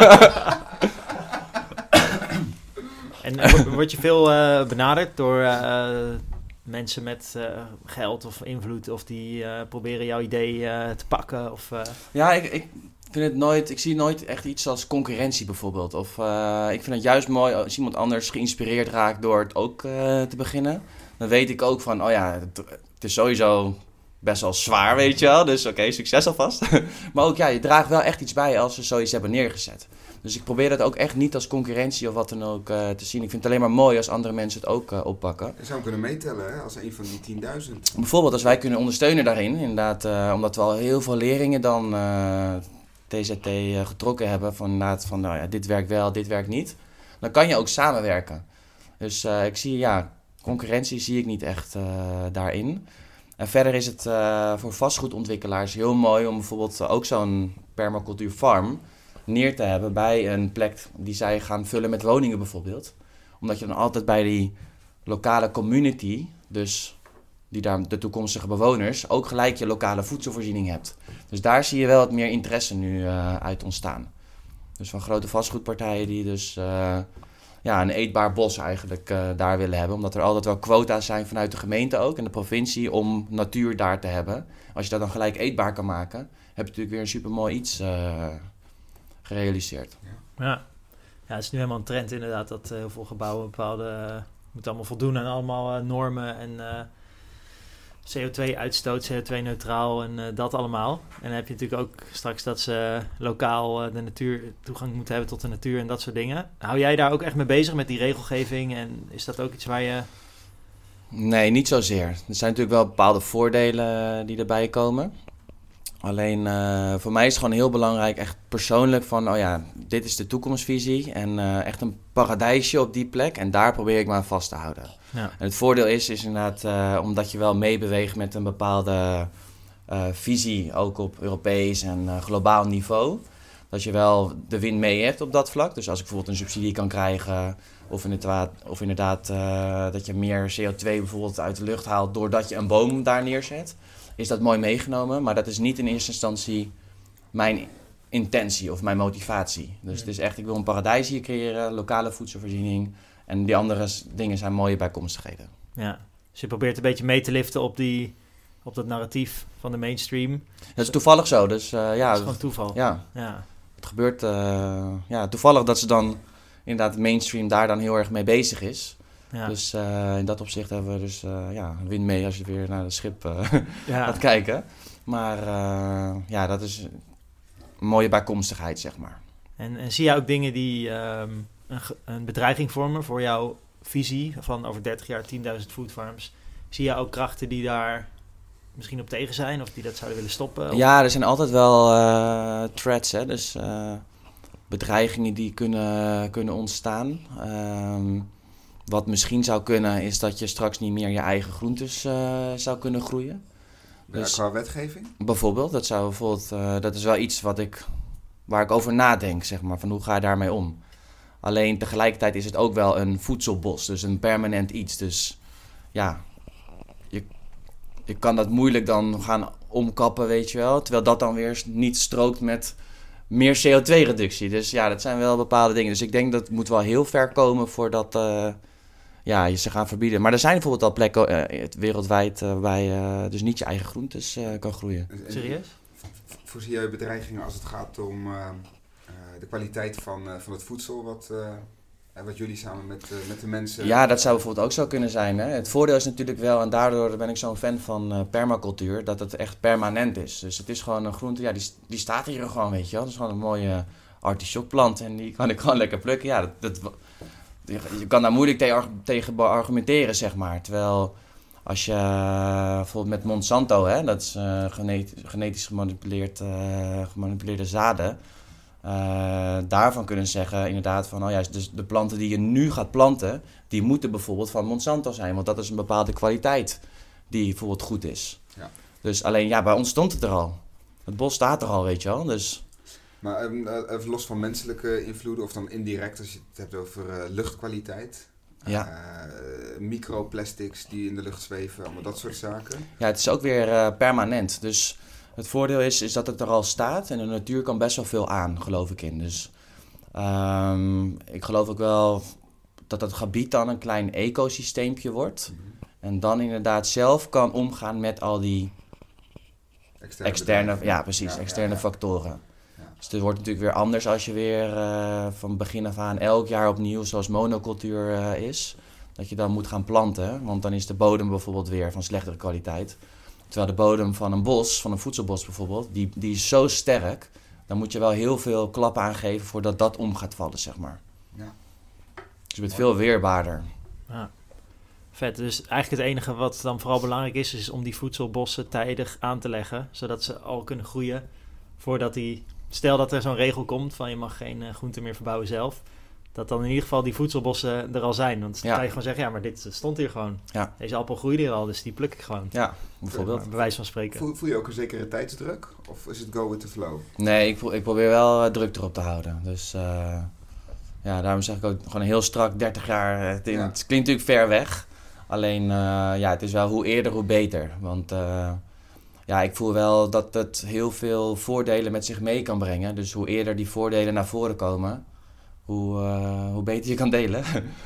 En word je veel uh, benaderd door uh, mensen met uh, geld of invloed, of die uh, proberen jouw idee uh, te pakken? Of, uh... Ja, ik, ik vind het nooit, ik zie nooit echt iets als concurrentie bijvoorbeeld. Of uh, ik vind het juist mooi als iemand anders geïnspireerd raakt door het ook uh, te beginnen. Dan weet ik ook van, oh ja, het, het is sowieso best wel zwaar, weet je wel. Dus oké, okay, succes alvast. Maar ook ja, je draagt wel echt iets bij als ze zoiets hebben neergezet. Dus ik probeer dat ook echt niet als concurrentie of wat dan ook uh, te zien. Ik vind het alleen maar mooi als andere mensen het ook uh, oppakken. Je zou hem kunnen meetellen, hè? Als een van die tienduizend. Bijvoorbeeld als wij kunnen ondersteunen daarin, inderdaad. Uh, omdat we al heel veel leerlingen dan uh, T Z T uh, getrokken hebben van, inderdaad, van nou ja, dit werkt wel, dit werkt niet. Dan kan je ook samenwerken. Dus uh, ik zie, ja, concurrentie zie ik niet echt uh, daarin. En verder is het uh, voor vastgoedontwikkelaars heel mooi om bijvoorbeeld uh, ook zo'n permacultuurfarm neer te hebben bij een plek die zij gaan vullen met woningen bijvoorbeeld. Omdat je dan altijd bij die lokale community, dus die daar de toekomstige bewoners, ook gelijk je lokale voedselvoorziening hebt. Dus daar zie je wel wat meer interesse nu uh, uit ontstaan. Dus van grote vastgoedpartijen die dus uh, ja, een eetbaar bos eigenlijk uh, daar willen hebben. Omdat er altijd wel quota's zijn vanuit de gemeente ook en de provincie om natuur daar te hebben. Als je dat dan gelijk eetbaar kan maken, heb je natuurlijk weer een supermooi iets uh, gerealiseerd. Ja. Ja, het is nu helemaal een trend inderdaad dat uh, heel veel gebouwen bepaalde uh, moeten allemaal voldoen aan allemaal uh, normen en uh, C O twee uitstoot, C O twee neutraal en uh, dat allemaal. En dan heb je natuurlijk ook straks dat ze lokaal uh, de natuur toegang moeten hebben tot de natuur en dat soort dingen. Hou jij daar ook echt mee bezig met die regelgeving en is dat ook iets waar je... Nee, niet zozeer. Er zijn natuurlijk wel bepaalde voordelen die erbij komen. Alleen uh, voor mij is het gewoon heel belangrijk, echt persoonlijk van, oh ja, dit is de toekomstvisie en uh, echt een paradijsje op die plek en daar probeer ik me aan vast te houden. Ja. En het voordeel is, is inderdaad, uh, omdat je wel meebeweegt met een bepaalde uh, visie, ook op Europees en uh, globaal niveau, dat je wel de wind mee hebt op dat vlak. Dus als ik bijvoorbeeld een subsidie kan krijgen of inderdaad, of inderdaad uh, dat je meer C O twee bijvoorbeeld uit de lucht haalt doordat je een boom daar neerzet, is dat mooi meegenomen, maar dat is niet in eerste instantie mijn intentie of mijn motivatie. Dus het is echt, ik wil een paradijs hier creëren, lokale voedselvoorziening en die andere dingen zijn mooie bijkomstigheden. Ja, dus je probeert een beetje mee te liften op, die, op dat narratief van de mainstream. Dat is toevallig zo, dus uh, ja. Dat is gewoon toeval. Ja, ja. Het gebeurt uh, ja, toevallig dat ze dan inderdaad de mainstream daar dan heel erg mee bezig is. Ja. Dus uh, in dat opzicht hebben we dus uh, ja, win mee als je weer naar het schip uh, ja. gaat kijken. Maar uh, ja, dat is een mooie bijkomstigheid, zeg maar. En, en zie jij ook dingen die um, een, een bedreiging vormen voor jouw visie van over dertig jaar tienduizend foodfarms? Zie jij ook krachten die daar misschien op tegen zijn of die dat zouden willen stoppen? Of? Ja, er zijn altijd wel uh, threats, hè? Dus uh, bedreigingen die kunnen, kunnen ontstaan. Um, Wat misschien zou kunnen, is dat je straks niet meer je eigen groentes uh, zou kunnen groeien. Ja, dus, qua wetgeving? Bijvoorbeeld, dat zou bijvoorbeeld, uh, dat is wel iets wat ik, waar ik over nadenk, zeg maar, van hoe ga je daarmee om. Alleen tegelijkertijd is het ook wel een voedselbos, dus een permanent iets. Dus ja, je, je kan dat moeilijk dan gaan omkappen, weet je wel. Terwijl dat dan weer niet strookt met meer C O twee reductie. Dus ja, dat zijn wel bepaalde dingen. Dus ik denk dat het moet wel heel ver komen voordat uh, ja, je ze gaan verbieden. Maar er zijn bijvoorbeeld al plekken uh, wereldwijd uh, waar je uh, dus niet je eigen groentes uh, kan groeien. Serieus? Voorzie jij bedreigingen als het gaat om uh, uh, de kwaliteit van, uh, van het voedsel wat, uh, wat jullie samen met, uh, met de mensen... Ja, dat zou bijvoorbeeld ook zo kunnen zijn. Hè? Het voordeel is natuurlijk wel, en daardoor ben ik zo'n fan van uh, permacultuur, dat het echt permanent is. Dus het is gewoon een groente, ja, die, die staat hier gewoon, weet je wel. Het is gewoon een mooie artichokplant en die kan ik gewoon lekker plukken. Ja, dat, dat, je kan daar moeilijk tegen, tegen argumenteren, zeg maar. Terwijl als je uh, bijvoorbeeld met Monsanto, hè, dat is uh, genet, genetisch gemanipuleerd, uh, gemanipuleerde zaden, Uh, daarvan kunnen zeggen inderdaad van, oh ja, dus de planten die je nu gaat planten, die moeten bijvoorbeeld van Monsanto zijn, want dat is een bepaalde kwaliteit die bijvoorbeeld goed is. Ja. Dus alleen, ja, bij ons stond het er al. Het bos staat er al, weet je wel, dus... Maar um, even los van menselijke invloeden, of dan indirect, als je het hebt over uh, luchtkwaliteit, ja. uh, microplastics die in de lucht zweven, allemaal dat soort zaken. Ja, het is ook weer uh, permanent, dus... Het voordeel is, is dat het er al staat en de natuur kan best wel veel aan, geloof ik in. Dus um, ik geloof ook wel dat het gebied dan een klein ecosysteempje wordt. Mm-hmm. En dan inderdaad zelf kan omgaan met al die externe, externe ja precies, ja, externe ja, ja. factoren. Ja. Dus het wordt natuurlijk weer anders als je weer uh, van begin af aan elk jaar opnieuw, zoals monocultuur uh, is, dat je dan moet gaan planten. Want dan is de bodem bijvoorbeeld weer van slechtere kwaliteit. Terwijl de bodem van een bos, van een voedselbos bijvoorbeeld, die, die is zo sterk, dan moet je wel heel veel klappen aangeven voordat dat om gaat vallen, zeg maar. Ja. Dus je bent veel weerbaarder. Ja. Vet, dus eigenlijk het enige wat dan vooral belangrijk is, is om die voedselbossen tijdig aan te leggen, zodat ze al kunnen groeien voordat die stel dat er zo'n regel komt van je mag geen uh, groenten meer verbouwen zelf. Dat dan in ieder geval die voedselbossen er al zijn. Want dan Ja. kan je gewoon zeggen, ja, maar dit stond hier gewoon. Ja. Deze appel groeide hier al, dus die pluk ik gewoon. Ja, bijvoorbeeld. Bij wijze van spreken. Voel, voel je ook een zekere tijdsdruk? Of is het go with the flow? Nee, ik, pro- ik probeer wel uh, druk erop te houden. Dus uh, ja, daarom zeg ik ook gewoon heel strak dertig jaar. Het, Ja. het klinkt natuurlijk ver weg. Alleen, uh, ja, het is wel hoe eerder, hoe beter. Want uh, ja, ik voel wel dat het heel veel voordelen met zich mee kan brengen. Dus hoe eerder die voordelen naar voren komen, hoe, uh, hoe beter je kan delen.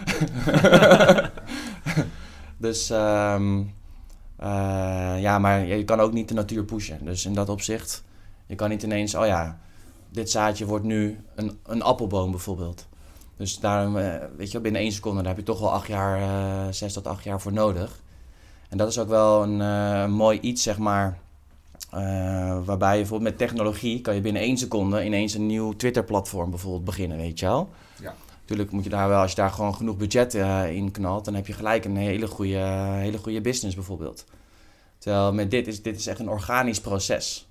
Dus um, uh, ja, maar je kan ook niet de natuur pushen. Dus in dat opzicht, je kan niet ineens, oh ja, dit zaadje wordt nu een, een appelboom bijvoorbeeld. Dus daarom, uh, weet je, binnen één seconde, daar heb je toch wel acht jaar, uh, zes tot acht jaar voor nodig. En dat is ook wel een uh, mooi iets, zeg maar, uh, waarbij je bijvoorbeeld met technologie kan je binnen één seconde ineens een nieuw Twitter-platform bijvoorbeeld beginnen, weet je wel. Ja. Natuurlijk moet je daar wel, als je daar gewoon genoeg budget uh, in knalt, dan heb je gelijk een hele goede, hele goede business bijvoorbeeld. Terwijl met dit is, dit is echt een organisch proces.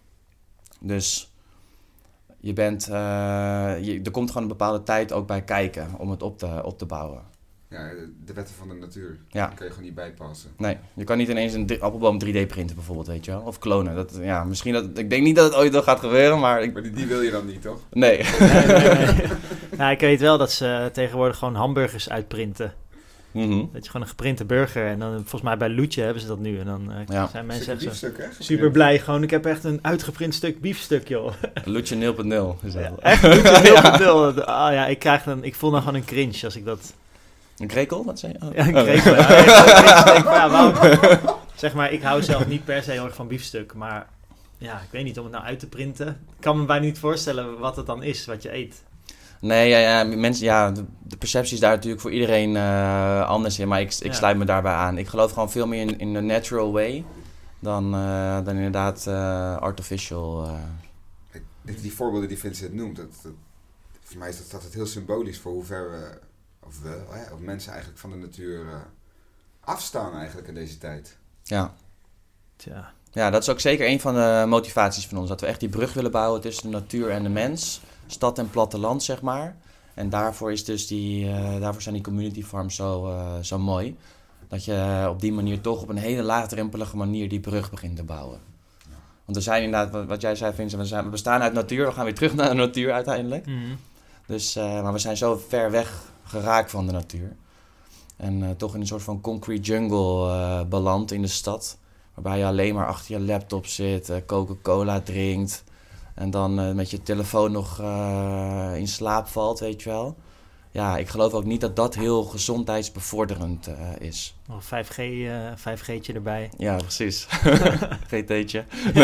Dus je bent, uh, je, er komt gewoon een bepaalde tijd ook bij kijken om het op te, op te bouwen. Ja, de, de wetten van de natuur. Ja. Die kun je gewoon niet bijpassen. Nee, je kan niet ineens een drie, appelboom drie D printen bijvoorbeeld, weet je wel. Of klonen. Dat, ja, misschien dat, ik denk niet dat het ooit nog gaat gebeuren, maar... Ik, Maar die, die wil je dan niet, toch? nee. Nee, nee, nee. Nou, ik weet wel dat ze tegenwoordig gewoon hamburgers uitprinten. Mm-hmm. Dat je gewoon een geprinte burger... En dan volgens mij bij Loetje hebben ze dat nu. En dan uh, Ja. zijn mensen echt zo biefstuk, hè? super blij. Gewoon, ik heb echt een uitgeprint stuk biefstuk, joh. Loetje nul punt nul. is dat. Ja, echt Loetje nul punt nul. Ah ja, ik krijg dan... Ik voel dan gewoon een cringe als ik dat... Een krekel, wat zei je? Oh. Ja, een krekel. Ja, ik denk van, ja, waarom- zeg maar, ik hou zelf niet per se heel erg van biefstuk. Maar ja, ik weet niet om het nou uit te printen. Ik kan me bijna niet voorstellen wat het dan is, wat je eet. Nee, ja, ja, mensen, ja, de, de perceptie is daar natuurlijk voor iedereen uh, anders in, maar ik, ik Ja. sluit me daarbij aan. Ik geloof gewoon veel meer in, in de natural way dan, uh, dan inderdaad uh, artificial. Uh. Ik- Die, die voorbeelden die Vincent noemt, dat, dat, voor mij is dat, dat het heel symbolisch voor hoe ver we, of we, hè, of mensen eigenlijk van de natuur uh, afstaan eigenlijk in deze tijd. Ja. Tja. ja, dat is ook zeker een van de motivaties van ons, dat we echt die brug willen bouwen tussen de natuur en de mens, stad en platteland, zeg maar. En daarvoor, is dus die, uh, daarvoor zijn die community farms zo, uh, zo mooi. Dat je op die manier toch op een hele laagdrempelige manier die brug begint te bouwen. Want we zijn inderdaad, wat, wat jij zei Vincent, we, zijn, we bestaan uit natuur, we gaan weer terug naar de natuur uiteindelijk. Mhm. Dus, uh, maar we zijn zo ver weg geraakt van de natuur. En uh, toch in een soort van concrete jungle uh, beland in de stad. Waarbij je alleen maar achter je laptop zit, uh, Coca-Cola drinkt. En dan uh, met je telefoon nog uh, in slaap valt, weet je wel. Ja, ik geloof ook niet dat dat heel gezondheidsbevorderend uh, is. Nog een vijf G, uh, vijf G'tje erbij. Ja, precies. G T'tje.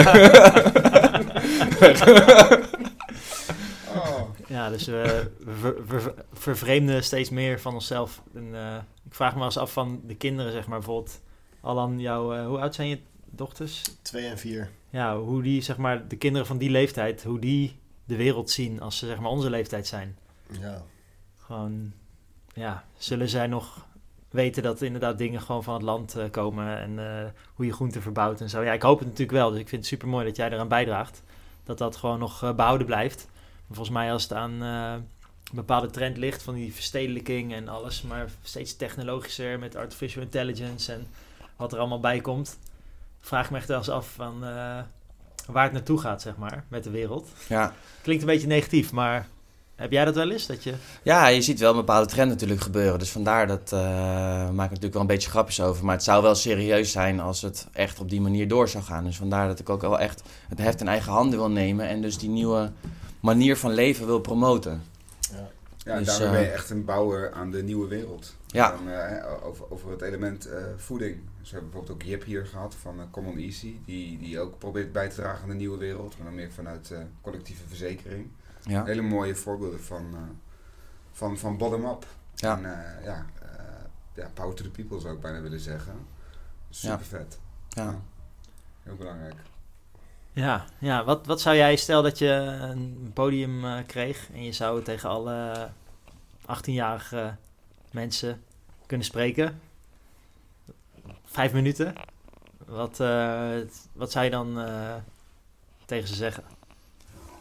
Oh. Ja, dus we, we, we, we vervreemden steeds meer van onszelf. En, uh, ik vraag me wel eens af van de kinderen, zeg maar. Bijvoorbeeld, Alan, jouw, uh, hoe oud zijn je dochters? Twee en vier. Ja, hoe die, zeg maar, de kinderen van die leeftijd, hoe die de wereld zien als ze, zeg maar, onze leeftijd zijn. Ja. Gewoon, ja, zullen zij nog weten dat inderdaad dingen gewoon van het land uh, komen en uh, hoe je groenten verbouwt en zo. Ja, ik hoop het natuurlijk wel. Dus ik vind het super mooi dat jij eraan bijdraagt. Dat dat gewoon nog uh, behouden blijft. Maar volgens mij als het aan uh, een bepaalde trend ligt van die verstedelijking en alles, maar steeds technologischer met artificial intelligence en wat er allemaal bij komt, vraag ik me echt wel eens af van uh, waar het naartoe gaat, zeg maar, met de wereld. Ja. Klinkt een beetje negatief, maar heb jij dat wel eens? Dat je... Ja, je ziet wel een bepaalde trend natuurlijk gebeuren. Dus vandaar dat uh, maak ik natuurlijk wel een beetje grapjes over. Maar het zou wel serieus zijn als het echt op die manier door zou gaan. Dus vandaar dat ik ook wel echt het heft in eigen handen wil nemen. En dus die nieuwe manier van leven wil promoten. Ja. Ja, Dus, daarmee uh, ben je echt een bouwer aan de nieuwe wereld. Ja. Dan, uh, over, over het element uh, voeding. Dus we hebben bijvoorbeeld ook Jip hier gehad van uh, Common Easy. Die, die ook probeert bij te dragen aan de nieuwe wereld. Maar dan meer vanuit uh, collectieve verzekering. Ja. Hele mooie voorbeelden van, uh, van, van bottom-up. Ja. En uh, ja, uh, ja, power to the people zou ik bijna willen zeggen. Super Ja. vet. Ja. Heel belangrijk. Ja, ja. Wat, wat zou jij, stel dat je een podium uh, kreeg en je zou tegen alle achttienjarige mensen kunnen spreken. Vijf minuten. Wat, uh, wat zou je dan uh, tegen ze zeggen?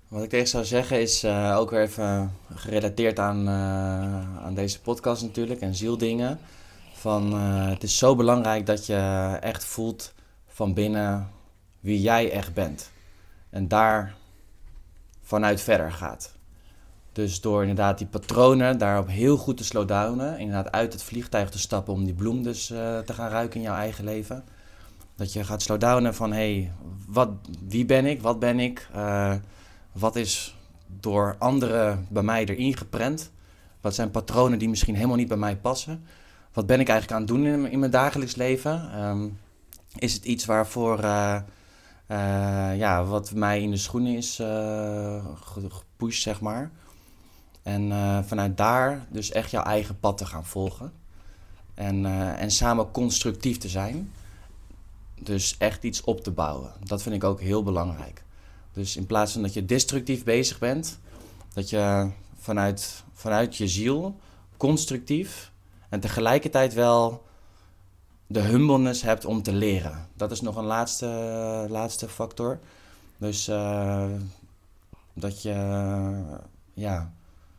Wat ik tegen zou zeggen is uh, ook weer even gerelateerd aan, uh, aan deze podcast natuurlijk en zieldingen. Van, uh, het is zo belangrijk dat je echt voelt van binnen wie jij echt bent. En daar vanuit verder gaat. Dus door inderdaad die patronen daarop heel goed te slowdownen. Inderdaad uit het vliegtuig te stappen om die bloem dus uh, te gaan ruiken in jouw eigen leven. Dat je gaat slowdownen van, hé, hey, wat, wie ben ik? Wat ben ik? Uh, wat is door anderen bij mij erin geprent? Wat zijn patronen die misschien helemaal niet bij mij passen? Wat ben ik eigenlijk aan het doen in, in mijn dagelijks leven? Um, is het iets waarvoor, uh, uh, ja, wat mij in de schoenen is uh, gepusht, zeg maar. En uh, vanuit daar dus echt jouw eigen pad te gaan volgen. En, uh, en samen constructief te zijn. Dus echt iets op te bouwen. Dat vind ik ook heel belangrijk. Dus in plaats van dat je destructief bezig bent, dat je vanuit, vanuit je ziel constructief en tegelijkertijd wel de humbleness hebt om te leren. Dat is nog een laatste, laatste factor. Dus uh, dat je ja,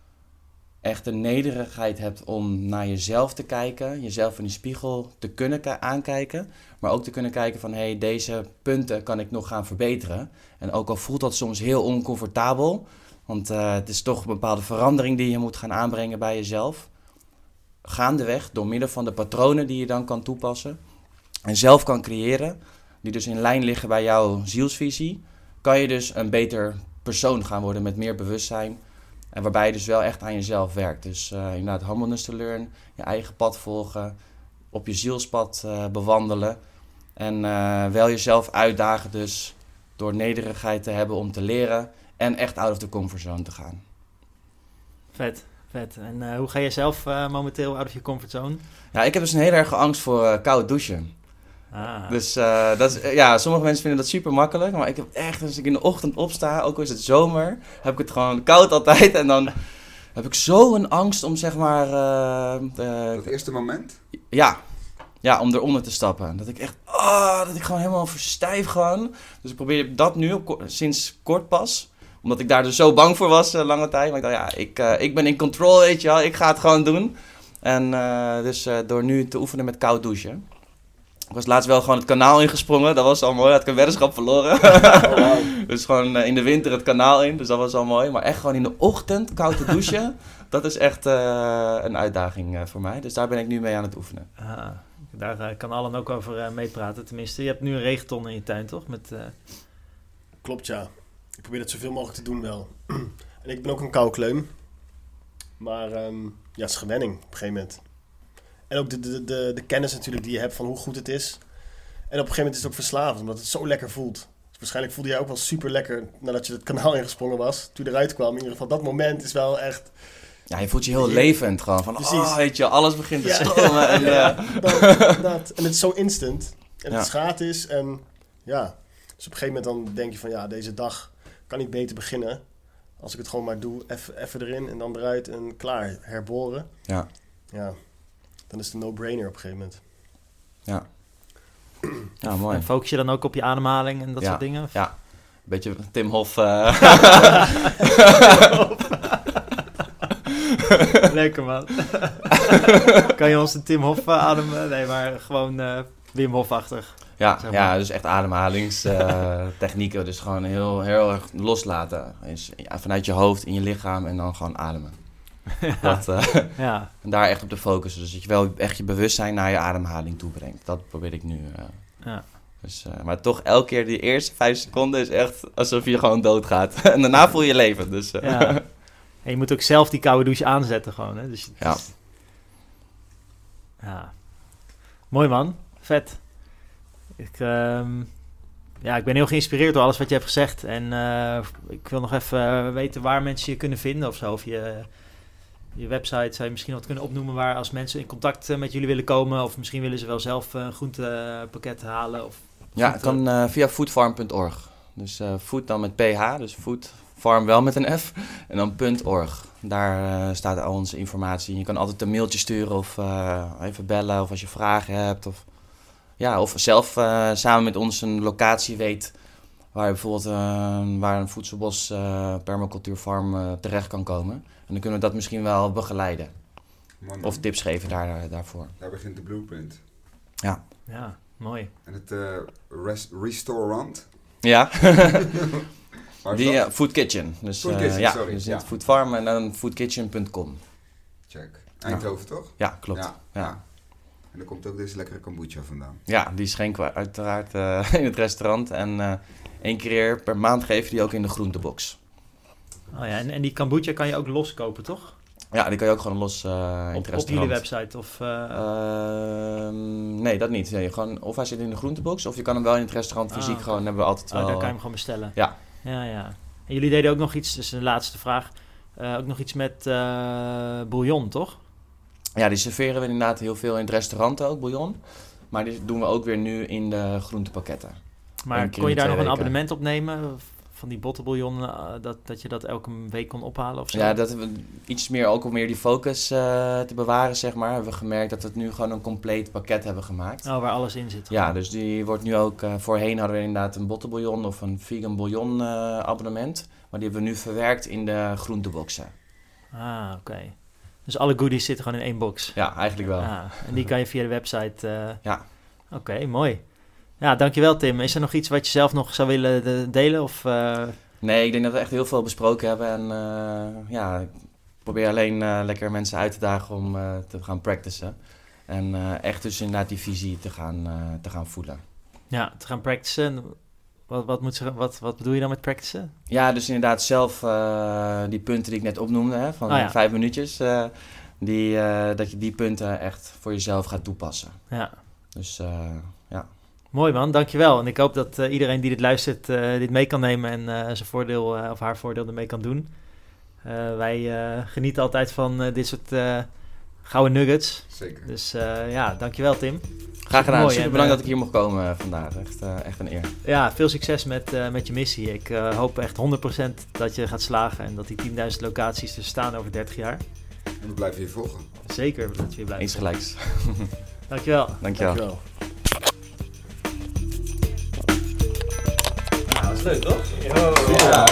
echt de nederigheid hebt om naar jezelf te kijken, jezelf in de spiegel te kunnen ka- aankijken, maar ook te kunnen kijken van, hé, hey, deze punten kan ik nog gaan verbeteren. En ook al voelt dat soms heel oncomfortabel, want uh, het is toch een bepaalde verandering die je moet gaan aanbrengen bij jezelf. Gaandeweg, door middel van de patronen die je dan kan toepassen en zelf kan creëren, die dus in lijn liggen bij jouw zielsvisie, kan je dus een beter persoon gaan worden met meer bewustzijn. En waarbij je dus wel echt aan jezelf werkt. Dus uh, inderdaad humbleness to learn, je eigen pad volgen, op je zielspad uh, bewandelen. En uh, wel jezelf uitdagen dus door nederigheid te hebben om te leren en echt out of the comfort zone te gaan. Vet, vet. En uh, hoe ga je zelf uh, momenteel out of je comfort zone? Ja, ik heb dus een hele erge angst voor uh, koud douchen. Ah. Dus uh, dat is, ja, sommige mensen vinden dat super makkelijk. Maar ik heb echt, als ik in de ochtend opsta, ook al is het zomer, heb ik het gewoon koud altijd. En dan heb ik zo een angst om zeg maar... Uh, uh, Dat eerste moment? Ja, ja, om eronder te stappen. Dat ik echt, ah, dat ik gewoon helemaal verstijf gewoon. Dus ik probeer dat nu op, sinds kort pas. Omdat ik daar dus zo bang voor was uh, lange tijd. Maar ik dacht, ja, ik, uh, ik ben in control, weet je wel. Ik ga het gewoon doen. En uh, dus uh, door nu te oefenen met koud douchen. Ik was laatst wel gewoon het kanaal ingesprongen. Dat was al mooi. Had ik een weddenschap verloren. Oh, wow. Dus gewoon uh, in de winter het kanaal in. Dus dat was al mooi. Maar echt gewoon in de ochtend koud te douchen. Dat is echt uh, een uitdaging uh, voor mij. Dus daar ben ik nu mee aan het oefenen. Ah, daar uh, kan Allen ook over uh, meepraten. Tenminste, je hebt nu een regenton in je tuin, toch? Met, uh... Klopt, ja. Ik probeer dat zoveel mogelijk te doen wel. En ik ben ook een koukleum. Maar um, ja, het is gewenning op een gegeven moment. En ook de, de, de, de kennis natuurlijk die je hebt van hoe goed het is. En op een gegeven moment is het ook verslavend, omdat het zo lekker voelt. Dus waarschijnlijk voelde jij ook wel super lekker nadat je het kanaal ingesprongen was. Toen je eruit kwam. In ieder geval, dat moment is wel echt... Ja, je voelt je heel levend gewoon. Van, Precies. oh, weet je, alles begint te ja. stromen. En, ja, uh... dat, dat. En het is zo instant. En ja. het is gratis. En ja, dus op een gegeven moment dan denk je van ja, deze dag kan niet beter beginnen. Als ik het gewoon maar doe, even erin en dan eruit en klaar, herboren. Ja. Ja, dan is het een no-brainer op een gegeven moment. Ja. Ja, mooi. En focus je dan ook op je ademhaling en dat ja. soort dingen? Of? Ja, een beetje Tim Hof. Uh... Lekker man. Kan je ons een Tim Hof uh, ademen? Nee, maar gewoon uh, Wim Hof-achtig. Ja, zeg maar. ja, dus echt ademhalingstechnieken. Uh, dus gewoon heel, heel erg loslaten. Dus, ja, vanuit je hoofd, in je lichaam en dan gewoon ademen. Ja. Dat, uh, ja. En daar echt op te focussen. Dus dat je wel echt je bewustzijn naar je ademhaling toe brengt. Dat probeer ik nu. Uh, ja. dus, uh, maar toch elke keer die eerste vijf seconden is echt alsof je gewoon doodgaat. En daarna voel je je leven. Dus, uh. ja. En je moet ook zelf die koude douche aanzetten gewoon. Hè? Dus, ja. Dus, ja. Mooi man. Vet. Ik, um, ja, ik ben heel geïnspireerd door alles wat je hebt gezegd. En uh, ik wil nog even uh, weten waar mensen je kunnen vinden of zo. Of je, je website zou je misschien wat kunnen opnoemen waar als mensen in contact uh, met jullie willen komen. Of misschien willen ze wel zelf uh, een groentepakket halen. Of ja, het kan uh, via foodfarm punt org. Dus uh, food dan met ph, dus food, farm wel met een f. En dan .org. Daar uh, staat al onze informatie. Je kan altijd een mailtje sturen of uh, even bellen of als je vragen hebt. Of, ja, of zelf uh, samen met ons een locatie weet Waar je bijvoorbeeld uh, waar een voedselbos uh, permacultuurfarm uh, terecht kan komen. En dan kunnen we dat misschien wel begeleiden. Man, Of tips geven daar, daarvoor. Daar begint de blueprint. Ja. Ja, mooi. En het uh, rest, restaurant? Ja. Waar is Die dat? uh, Food Kitchen. Dus, Food uh, Kitchen, ja, sorry. dus Ja. het Food Farm en dan foodkitchen punt com. Check. Eindhoven toch? Ja, klopt. Ja. Ja. Ja. En daar komt ook deze lekkere kombucha vandaan. Ja, die schenken we uiteraard uh, in het restaurant. En uh, één keer per maand geven we die ook in de groentebox. Oh ja, en, en die kombucha kan je ook loskopen, toch? Ja, die kan je ook gewoon los uh, in het Op, restaurant. op jullie website? Of, uh... Uh, nee, dat niet. Nee, gewoon, of hij zit in de groentebox, of je kan hem wel in het restaurant fysiek ah, gewoon, hebben we altijd wel. Oh, daar kan je hem gewoon bestellen. Ja. Ja, ja. En jullie deden ook nog iets, dus de laatste vraag, uh, ook nog iets met uh, bouillon, toch? Ja, die serveren we inderdaad heel veel in het restaurant ook, bouillon. Maar die doen we ook weer nu in de groentepakketten. Maar Eén keer kon je in de daar nog twee een weken. abonnement op nemen? Van die bottenbouillon, uh, dat, dat je dat elke week kon ophalen of zo? Ja, dat we iets meer, ook om meer die focus uh, te bewaren, zeg maar, hebben we gemerkt dat we het nu gewoon een compleet pakket hebben gemaakt. Oh, waar alles in zit. Ja, dus die wordt nu ook, uh, voorheen hadden we inderdaad een bottenbouillon of een vegan bouillon uh, abonnement. Maar die hebben we nu verwerkt in de groenteboxen. Ah, oké. Okay. Dus alle goodies zitten gewoon in één box? Ja, eigenlijk wel. Ah, en die kan je via de website... Uh... Ja. Oké, okay, mooi. Ja, dankjewel Tim. Is er nog iets wat je zelf nog zou willen de- delen? Of, uh... Nee, ik denk dat we echt heel veel besproken hebben. En uh, ja, ik probeer alleen uh, lekker mensen uit te dagen om uh, te gaan practicen. En uh, echt dus inderdaad die visie te gaan, uh, te gaan voelen. Ja, te gaan practicen. Wat, wat, moet ze, wat, wat bedoel je dan met practicen? Ja, dus inderdaad zelf uh, die punten die ik net opnoemde, hè, van oh, ja. vijf minuutjes. Uh, die, uh, dat je die punten echt voor jezelf gaat toepassen. Ja. Dus uh, ja. Mooi man, dankjewel. En ik hoop dat uh, iedereen die dit luistert uh, dit mee kan nemen en uh, zijn voordeel uh, of haar voordeel ermee kan doen. Uh, wij uh, genieten altijd van uh, dit soort uh, gouden nuggets. Zeker. Dus uh, ja, dankjewel Tim. Graag gedaan. Mooi, Super en, bedankt uh, dat ik hier mocht komen uh, vandaag. Echt, uh, echt een eer. Ja, veel succes met, uh, met je missie. Ik uh, hoop echt honderd procent dat je gaat slagen en dat die tienduizend locaties er staan over dertig jaar. En we blijven je volgen. Zeker dat je hier blijft. Eens gelijks. Dankjewel. Dankjewel. Dankjewel. Nou, dat is leuk toch? Yo. Ja.